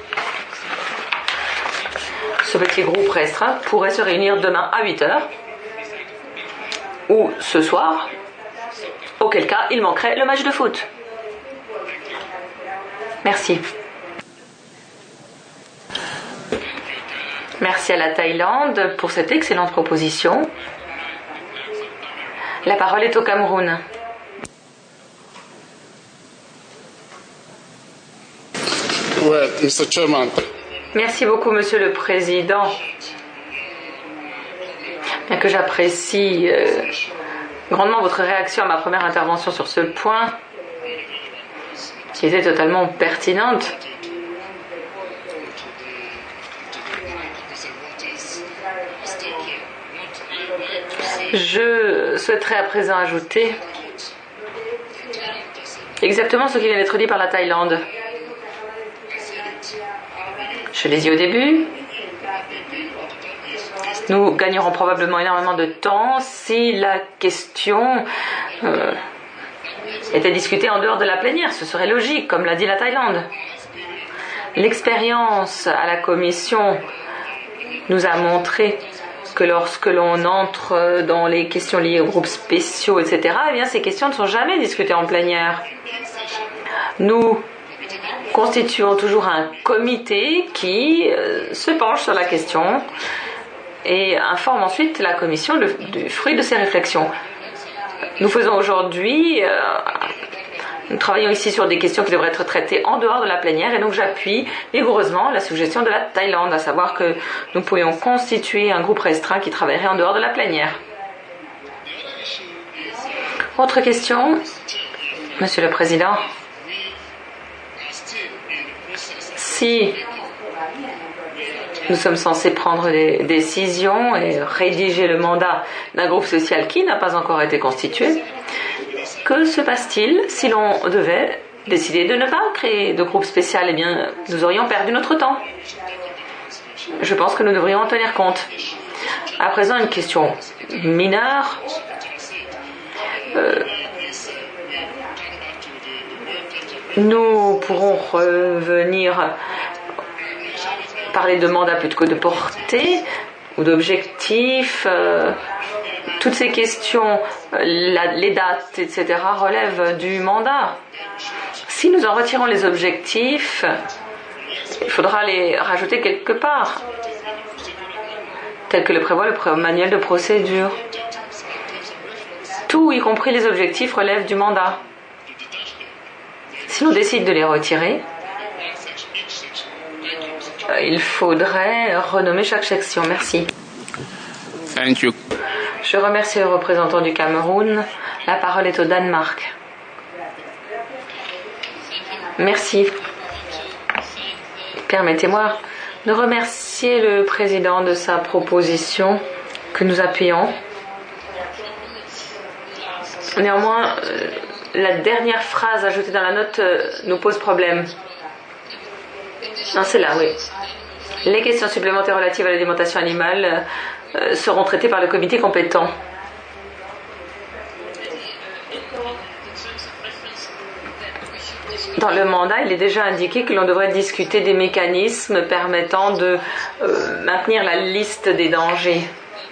Ce petit groupe restreint pourrait se réunir demain à huit heures ou ce soir, auquel cas il manquerait le match de foot. Merci. Merci à la Thaïlande pour cette excellente proposition. La parole est au Cameroun. Ouais, Mister Chairman. Merci beaucoup, Monsieur le Président. Bien que j'apprécie euh, grandement votre réaction à ma première intervention sur ce point, qui était totalement pertinente. Je souhaiterais à présent ajouter exactement ce qui vient d'être dit par la Thaïlande. Je l'ai dit au début, nous gagnerons probablement énormément de temps si la question euh, était discutée en dehors de la plénière. Ce serait logique, comme l'a dit la Thaïlande. L'expérience à la Commission nous a montré que lorsque l'on entre dans les questions liées aux groupes spéciaux, et cetera, eh bien, ces questions ne sont jamais discutées en plénière. Nous constituons toujours un comité qui euh, se penche sur la question et informe ensuite la Commission de, du fruit de ses réflexions. Nous faisons aujourd'hui... Euh, Nous travaillons ici sur des questions qui devraient être traitées en dehors de la plénière et donc j'appuie vigoureusement la suggestion de la Thaïlande, à savoir que nous pourrions constituer un groupe restreint qui travaillerait en dehors de la plénière. Autre question, Monsieur le Président. Si nous sommes censés prendre des décisions et rédiger le mandat d'un groupe social qui n'a pas encore été constitué, que se passe-t-il si l'on devait décider de ne pas créer de groupe spécial? Eh bien, nous aurions perdu notre temps. Je pense que nous devrions en tenir compte. À présent, une question mineure. Euh, nous pourrons revenir parler de mandat plutôt que de portée ou d'objectifs. Euh, Toutes ces questions, la, les dates, et cetera, relèvent du mandat. Si nous en retirons les objectifs, il faudra les rajouter quelque part. tel que le prévoit le manuel de procédure. Tout, y compris les objectifs, relève du mandat. Si l'on décide de les retirer, il faudrait renommer chaque section. Merci. Thank you. Je remercie le représentant du Cameroun. La parole est au Danemark. Merci. Permettez-moi de remercier le président de sa proposition que nous appuyons. Néanmoins, la dernière phrase ajoutée dans la note nous pose problème. Non, c'est là, oui. Les questions supplémentaires relatives à l'alimentation animale euh, seront traitées par le comité compétent. Dans le mandat, il est déjà indiqué que l'on devrait discuter des mécanismes permettant de euh, maintenir la liste des dangers.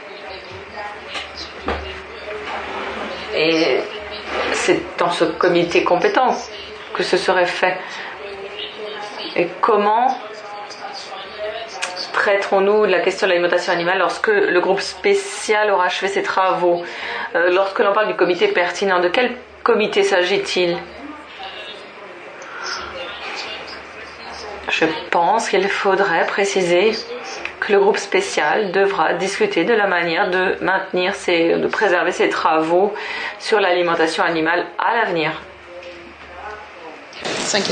Et c'est dans ce comité compétent que ce serait fait. Et comment traiterons-nous la question de l'alimentation animale lorsque le groupe spécial aura achevé ses travaux? euh, Lorsque l'on parle du comité pertinent, de quel comité s'agit-il? Je pense qu'il faudrait préciser que le groupe spécial devra discuter de la manière de maintenir ses, de préserver ses travaux sur l'alimentation animale à l'avenir. Thank you.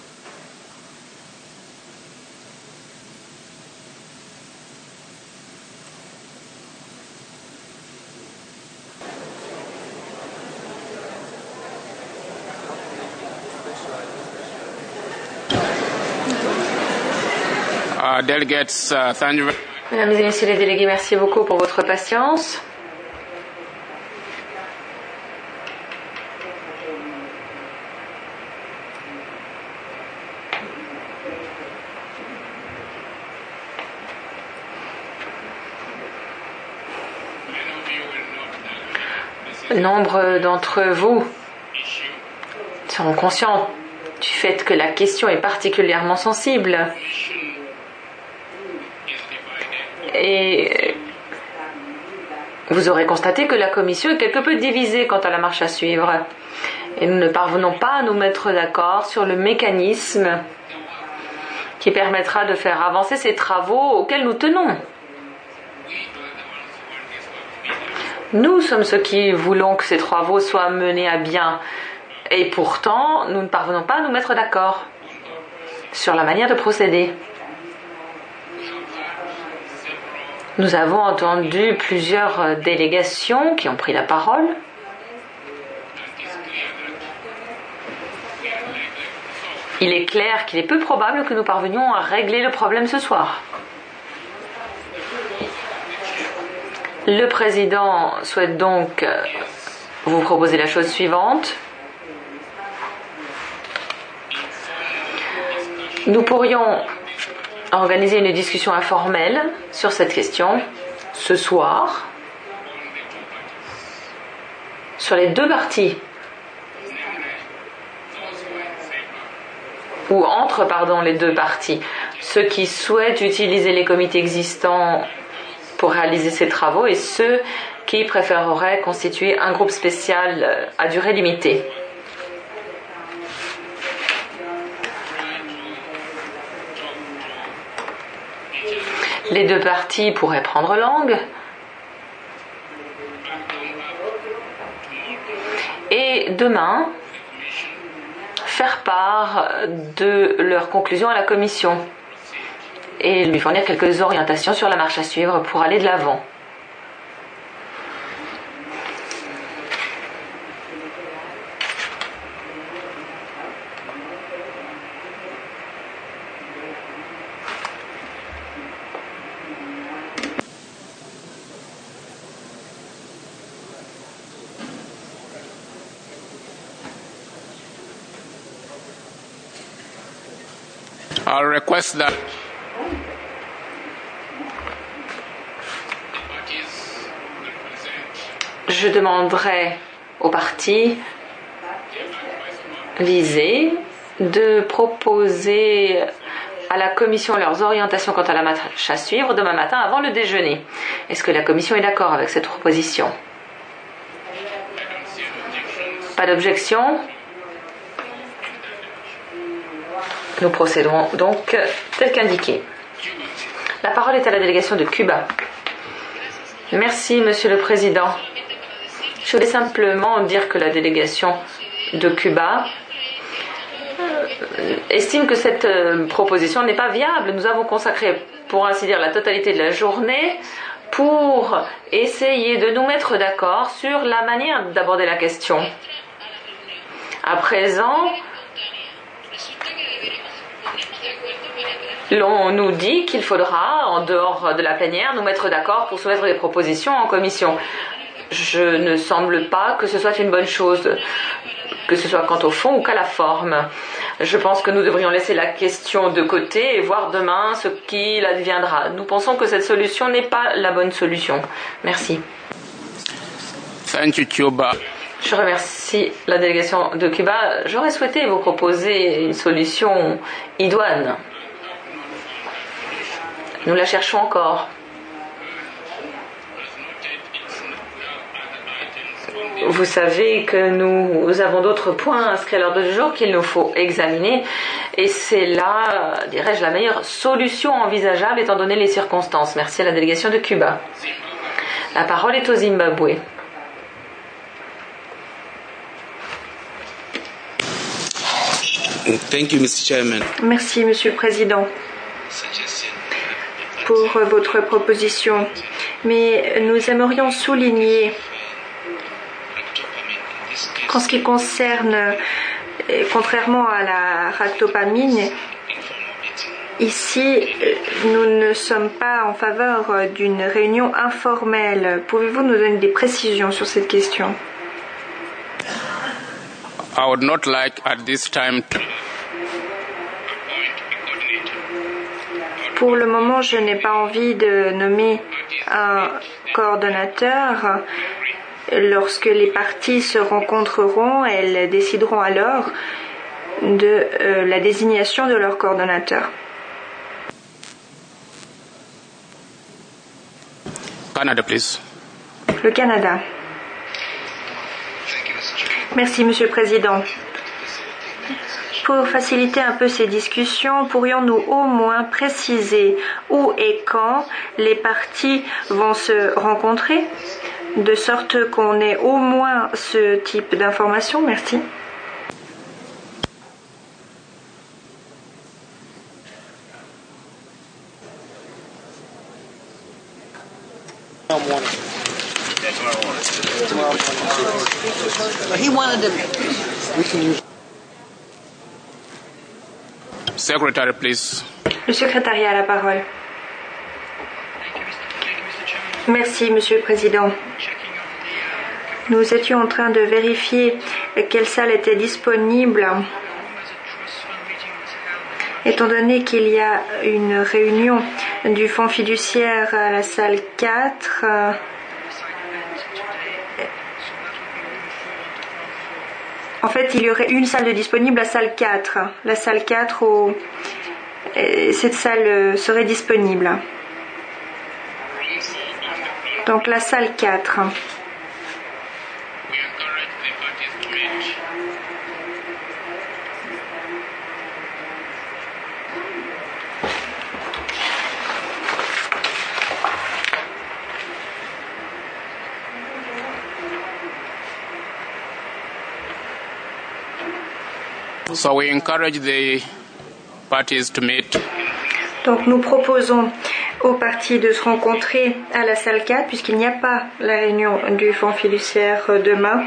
Uh, delegates, uh, thank you. Mesdames et messieurs les délégués, merci beaucoup pour votre patience. Nombre d'entre vous seront conscients du fait que la question est particulièrement sensible. Et vous aurez constaté que la Commission est quelque peu divisée quant à la marche à suivre. Et nous ne parvenons pas à nous mettre d'accord sur le mécanisme qui permettra de faire avancer ces travaux auxquels nous tenons. Nous sommes ceux qui voulons que ces travaux soient menés à bien. Et pourtant, nous ne parvenons pas à nous mettre d'accord sur la manière de procéder. Nous avons entendu plusieurs délégations qui ont pris la parole. Il est clair qu'il est peu probable que nous parvenions à régler le problème ce soir. Le président souhaite donc vous proposer la chose suivante. Nous pourrions organiser une discussion informelle sur cette question ce soir sur les deux parties ou entre pardon les deux parties, ceux qui souhaitent utiliser les comités existants pour réaliser ces travaux et ceux qui préféreraient constituer un groupe spécial à durée limitée. Les deux parties pourraient prendre langue et demain faire part de leurs conclusions à la Commission et lui fournir quelques orientations sur la marche à suivre pour aller de l'avant. I'll request that je demanderai aux partis visés de proposer à la Commission leurs orientations quant à la marche à suivre demain matin avant le déjeuner. Est-ce que la Commission est d'accord avec cette proposition? Pas d'objection. Nous procéderons donc tel qu'indiqué. La parole est à la délégation de Cuba. Merci, Monsieur le Président. Je voulais simplement dire que la délégation de Cuba estime que cette proposition n'est pas viable. Nous avons consacré, pour ainsi dire, la totalité de la journée pour essayer de nous mettre d'accord sur la manière d'aborder la question. À présent, l'on nous dit qu'il faudra, en dehors de la plénière, nous mettre d'accord pour soumettre des propositions en commission. Je ne semble pas que ce soit une bonne chose, que ce soit quant au fond ou qu'à la forme. Je pense que nous devrions laisser la question de côté et voir demain ce qu'il adviendra. Nous pensons que cette solution n'est pas la bonne solution. Merci. Thank you, Cuba. Je remercie la délégation de Cuba. J'aurais souhaité vous proposer une solution idoine. Nous la cherchons encore. Vous savez que nous avons d'autres points inscrits à l'ordre du jour qu'il nous faut examiner et c'est là, dirais-je, la meilleure solution envisageable étant donné les circonstances. Merci à la délégation de Cuba. La parole est au Zimbabwe. Thank you, Mister Chairman. Merci, Monsieur le Président, pour votre proposition. Mais nous aimerions souligner qu'en ce qui concerne, contrairement à la ractopamine, ici, nous ne sommes pas en faveur d'une réunion informelle. Pouvez-vous nous donner des précisions sur cette question? I would not like at this time to... Pour le moment, je n'ai pas envie de nommer un coordonnateur. Lorsque les parties se rencontreront, elles décideront alors de euh, la désignation de leur coordonnateur. Canada, please. Le Canada. Merci, Monsieur le Président. Pour faciliter un peu ces discussions, pourrions-nous au moins préciser où et quand les parties vont se rencontrer, de sorte qu'on ait au moins ce type d'information? Merci. Secretary, please. Le secrétariat a la parole. Merci, Monsieur le Président. Nous étions en train de vérifier quelle salle était disponible. Étant donné qu'il y a une réunion du fonds fiduciaire à la salle quatre, en fait, il y aurait une salle de disponible, la salle quatre. La salle quatre, au... cette salle serait disponible. Donc la salle quatre. So we encourage the parties to meet. Donc nous proposons aux parties de se rencontrer à la salle quatre puisqu'il n'y a pas la réunion du fonds fiduciaire demain.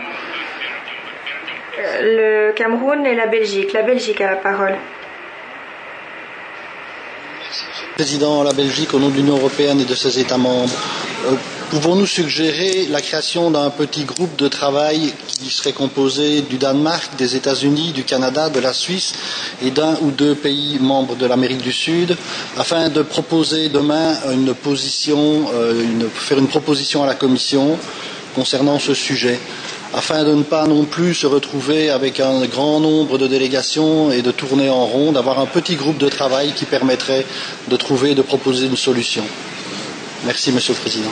Le Cameroun et la Belgique. La Belgique a la parole. Président, la Belgique, au nom de l'Union européenne et de ses États membres, euh, pouvons-nous suggérer la création d'un petit groupe de travail qui serait composé du Danemark, des États-Unis, du Canada, de la Suisse et d'un ou deux pays membres de l'Amérique du Sud, afin de proposer demain une position, euh, une, faire une proposition à la Commission concernant ce sujet. afin de ne pas non plus se retrouver avec un grand nombre de délégations et de tourner en rond, d'avoir un petit groupe de travail qui permettrait de trouver et de proposer une solution. Merci, Monsieur le Président.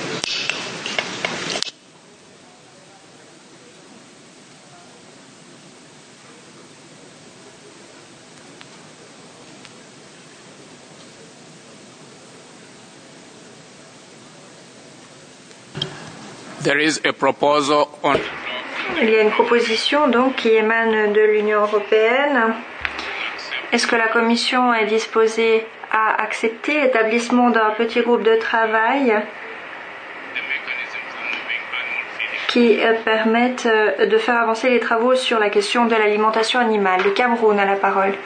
There is a proposal on... Il y a une proposition donc qui émane de l'Union européenne. Est-ce que la Commission est disposée à accepter l'établissement d'un petit groupe de travail qui permette de faire avancer les travaux sur la question de l'alimentation animale? Le Cameroun a la parole.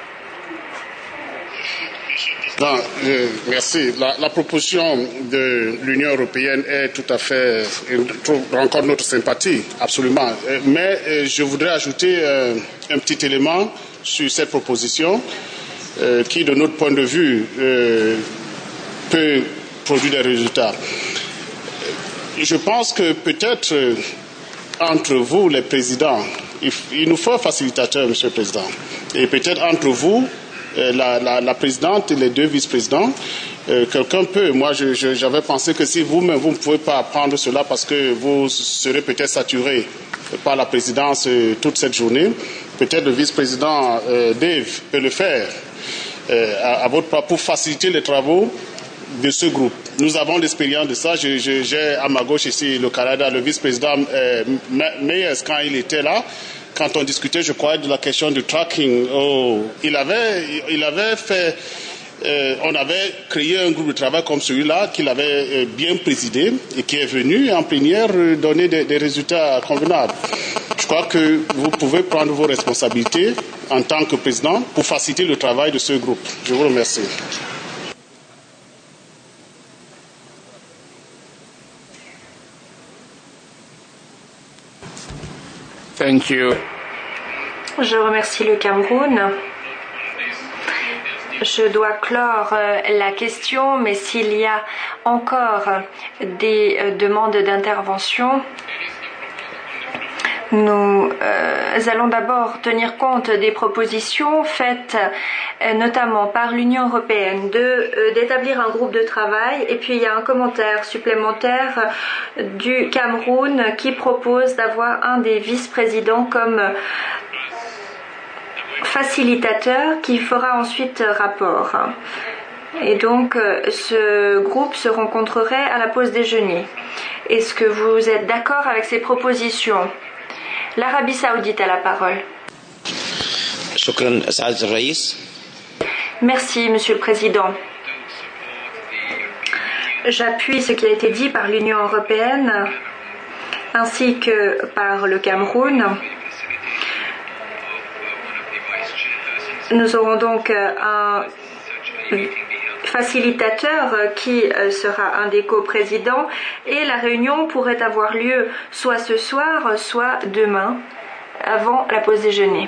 Non, euh, merci. La, la proposition de l'Union européenne est tout à fait, rencontre notre sympathie, absolument. Mais euh, je voudrais ajouter euh, un petit élément sur cette proposition euh, qui, de notre point de vue, euh, peut produire des résultats. Je pense que peut-être euh, entre vous, les présidents, il, il nous faut un facilitateur, Monsieur le Président, et peut-être entre vous, La, la, la présidente et les deux vice-présidents, euh, quelqu'un peut. Moi, je, je, j'avais pensé que si vous-même, vous ne pouvez pas apprendre cela parce que vous serez peut-être saturé par la présidence euh, toute cette journée, peut-être le vice-président euh, Dave peut le faire euh, à, à votre part pour faciliter les travaux de ce groupe. Nous avons l'expérience de ça. Je, je, j'ai à ma gauche ici le Canada, le vice-président euh, Meyers, quand il était là. Quand on discutait, je crois, de la question du tracking, oh, il avait, il avait fait, euh, on avait créé un groupe de travail comme celui-là qu'il avait euh, bien présidé et qui est venu en plénière donner des, des résultats convenables. Je crois que vous pouvez prendre vos responsabilités en tant que président pour faciliter le travail de ce groupe. Je vous remercie. Thank you. Je remercie le Cameroun. Je dois clore la question, mais s'il y a encore des demandes d'intervention, nous euh, allons d'abord tenir compte des propositions faites euh, notamment par l'Union européenne de, euh, d'établir un groupe de travail, et puis il y a un commentaire supplémentaire du Cameroun qui propose d'avoir un des vice-présidents comme facilitateur qui fera ensuite rapport. Et donc ce groupe se rencontrerait à la pause déjeuner. Est-ce que vous êtes d'accord avec ces propositions? L'Arabie Saoudite a la parole. Merci, Monsieur le Président. J'appuie ce qui a été dit par l'Union européenne ainsi que par le Cameroun. Nous aurons donc un facilitateur qui sera un des coprésidents et la réunion pourrait avoir lieu soit ce soir, soit demain, avant la pause déjeuner.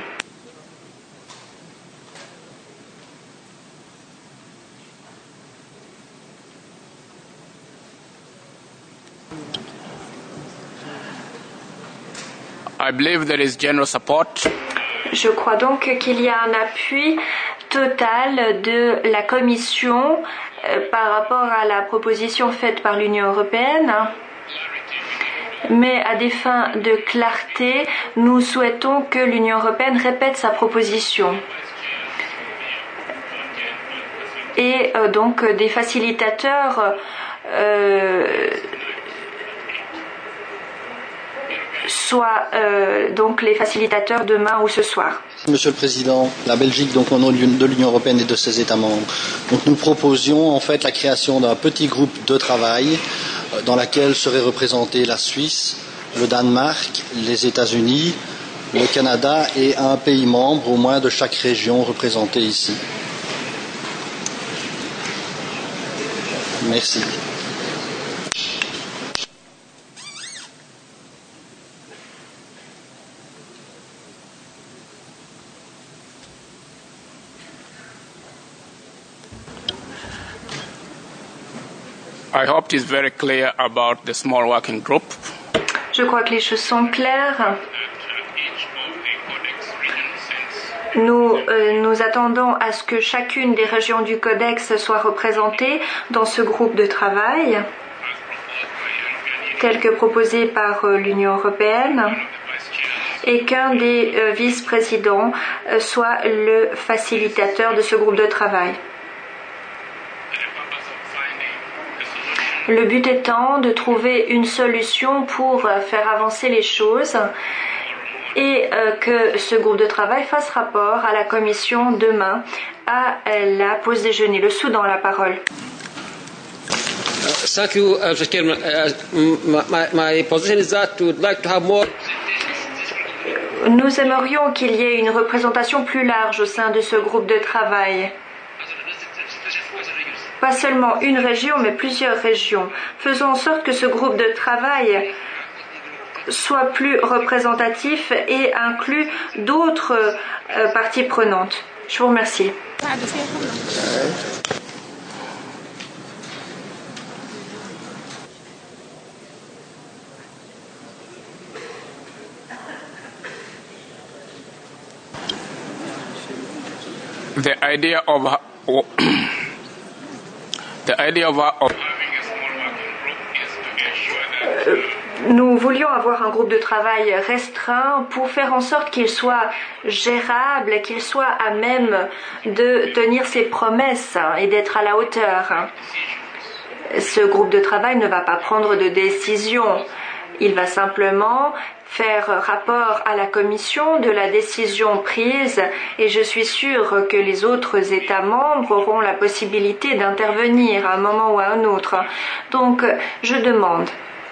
I believe there is general support. Je crois donc qu'il y a un appui total de la Commission euh, par rapport à la proposition faite par l'Union européenne. Mais à des fins de clarté, nous souhaitons que l'Union européenne répète sa proposition. Et euh, donc des facilitateurs euh, soit euh, donc les facilitateurs demain ou ce soir. Monsieur le Président, la Belgique, donc au nom de l'Union européenne et de ses États membres, donc nous proposions en fait la création d'un petit groupe de travail euh, dans lequel seraient représentés la Suisse, le Danemark, les États-Unis, le Canada et un pays membre au moins de chaque région représentée ici. Merci. I hope it is very clear about the small working group. Je crois que les choses sont claires. Nous, euh, nous attendons à ce que chacune des régions du Codex soit représentée dans ce groupe de travail, tel que proposé par euh, l'Union européenne, et qu'un des euh, vice-présidents euh, soit le facilitateur de ce groupe de travail. Le but étant de trouver une solution pour euh, faire avancer les choses et euh, que ce groupe de travail fasse rapport à la commission demain à euh, la pause déjeuner. Le Soudan, la parole. Thank you, Mister Chairman. Uh, my, my position is that we would like to have more. Nous aimerions qu'il y ait une représentation plus large au sein de ce groupe de travail. Pas seulement une région, mais plusieurs régions. Faisons en sorte que ce groupe de travail soit plus représentatif et inclut d'autres euh, parties prenantes. Je vous remercie. The idea of the idea of, of Nous voulions avoir un groupe de travail restreint pour faire en sorte qu'il soit gérable, qu'il soit à même de tenir ses promesses et d'être à la hauteur. Ce groupe de travail ne va pas prendre de décision. Il va simplement faire rapport à la Commission de la décision prise et je suis sûre que les autres États membres auront la possibilité d'intervenir à un moment ou à un autre. Donc, je demande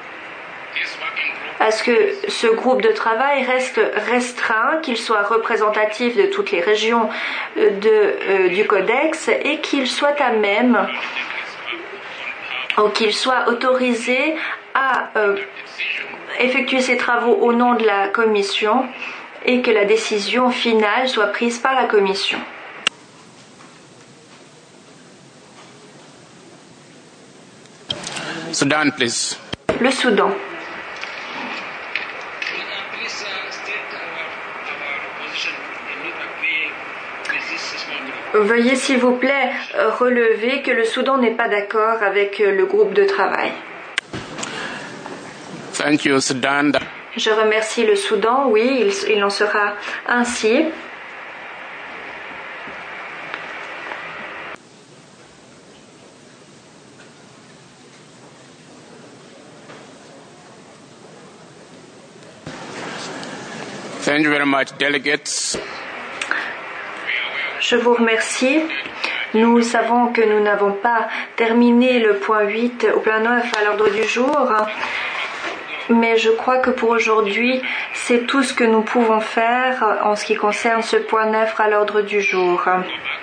à ce que ce groupe de travail reste restreint, qu'il soit représentatif de toutes les régions de, euh, du Codex et qu'il soit à même, ou qu'il soit autorisé à euh, effectuer ses travaux au nom de la Commission et que la décision finale soit prise par la Commission. Sudan, please. Le Soudan. Veuillez s'il vous plaît relever que le Soudan n'est pas d'accord avec le groupe de travail. Thank you, Sudan. Je remercie le Soudan, oui, il, il en sera ainsi. Thank you very much, delegates. Je vous remercie. Nous savons que nous n'avons pas terminé le point huit au point neuf à l'ordre du jour, mais je crois que pour aujourd'hui, c'est tout ce que nous pouvons faire en ce qui concerne ce point neuf à l'ordre du jour.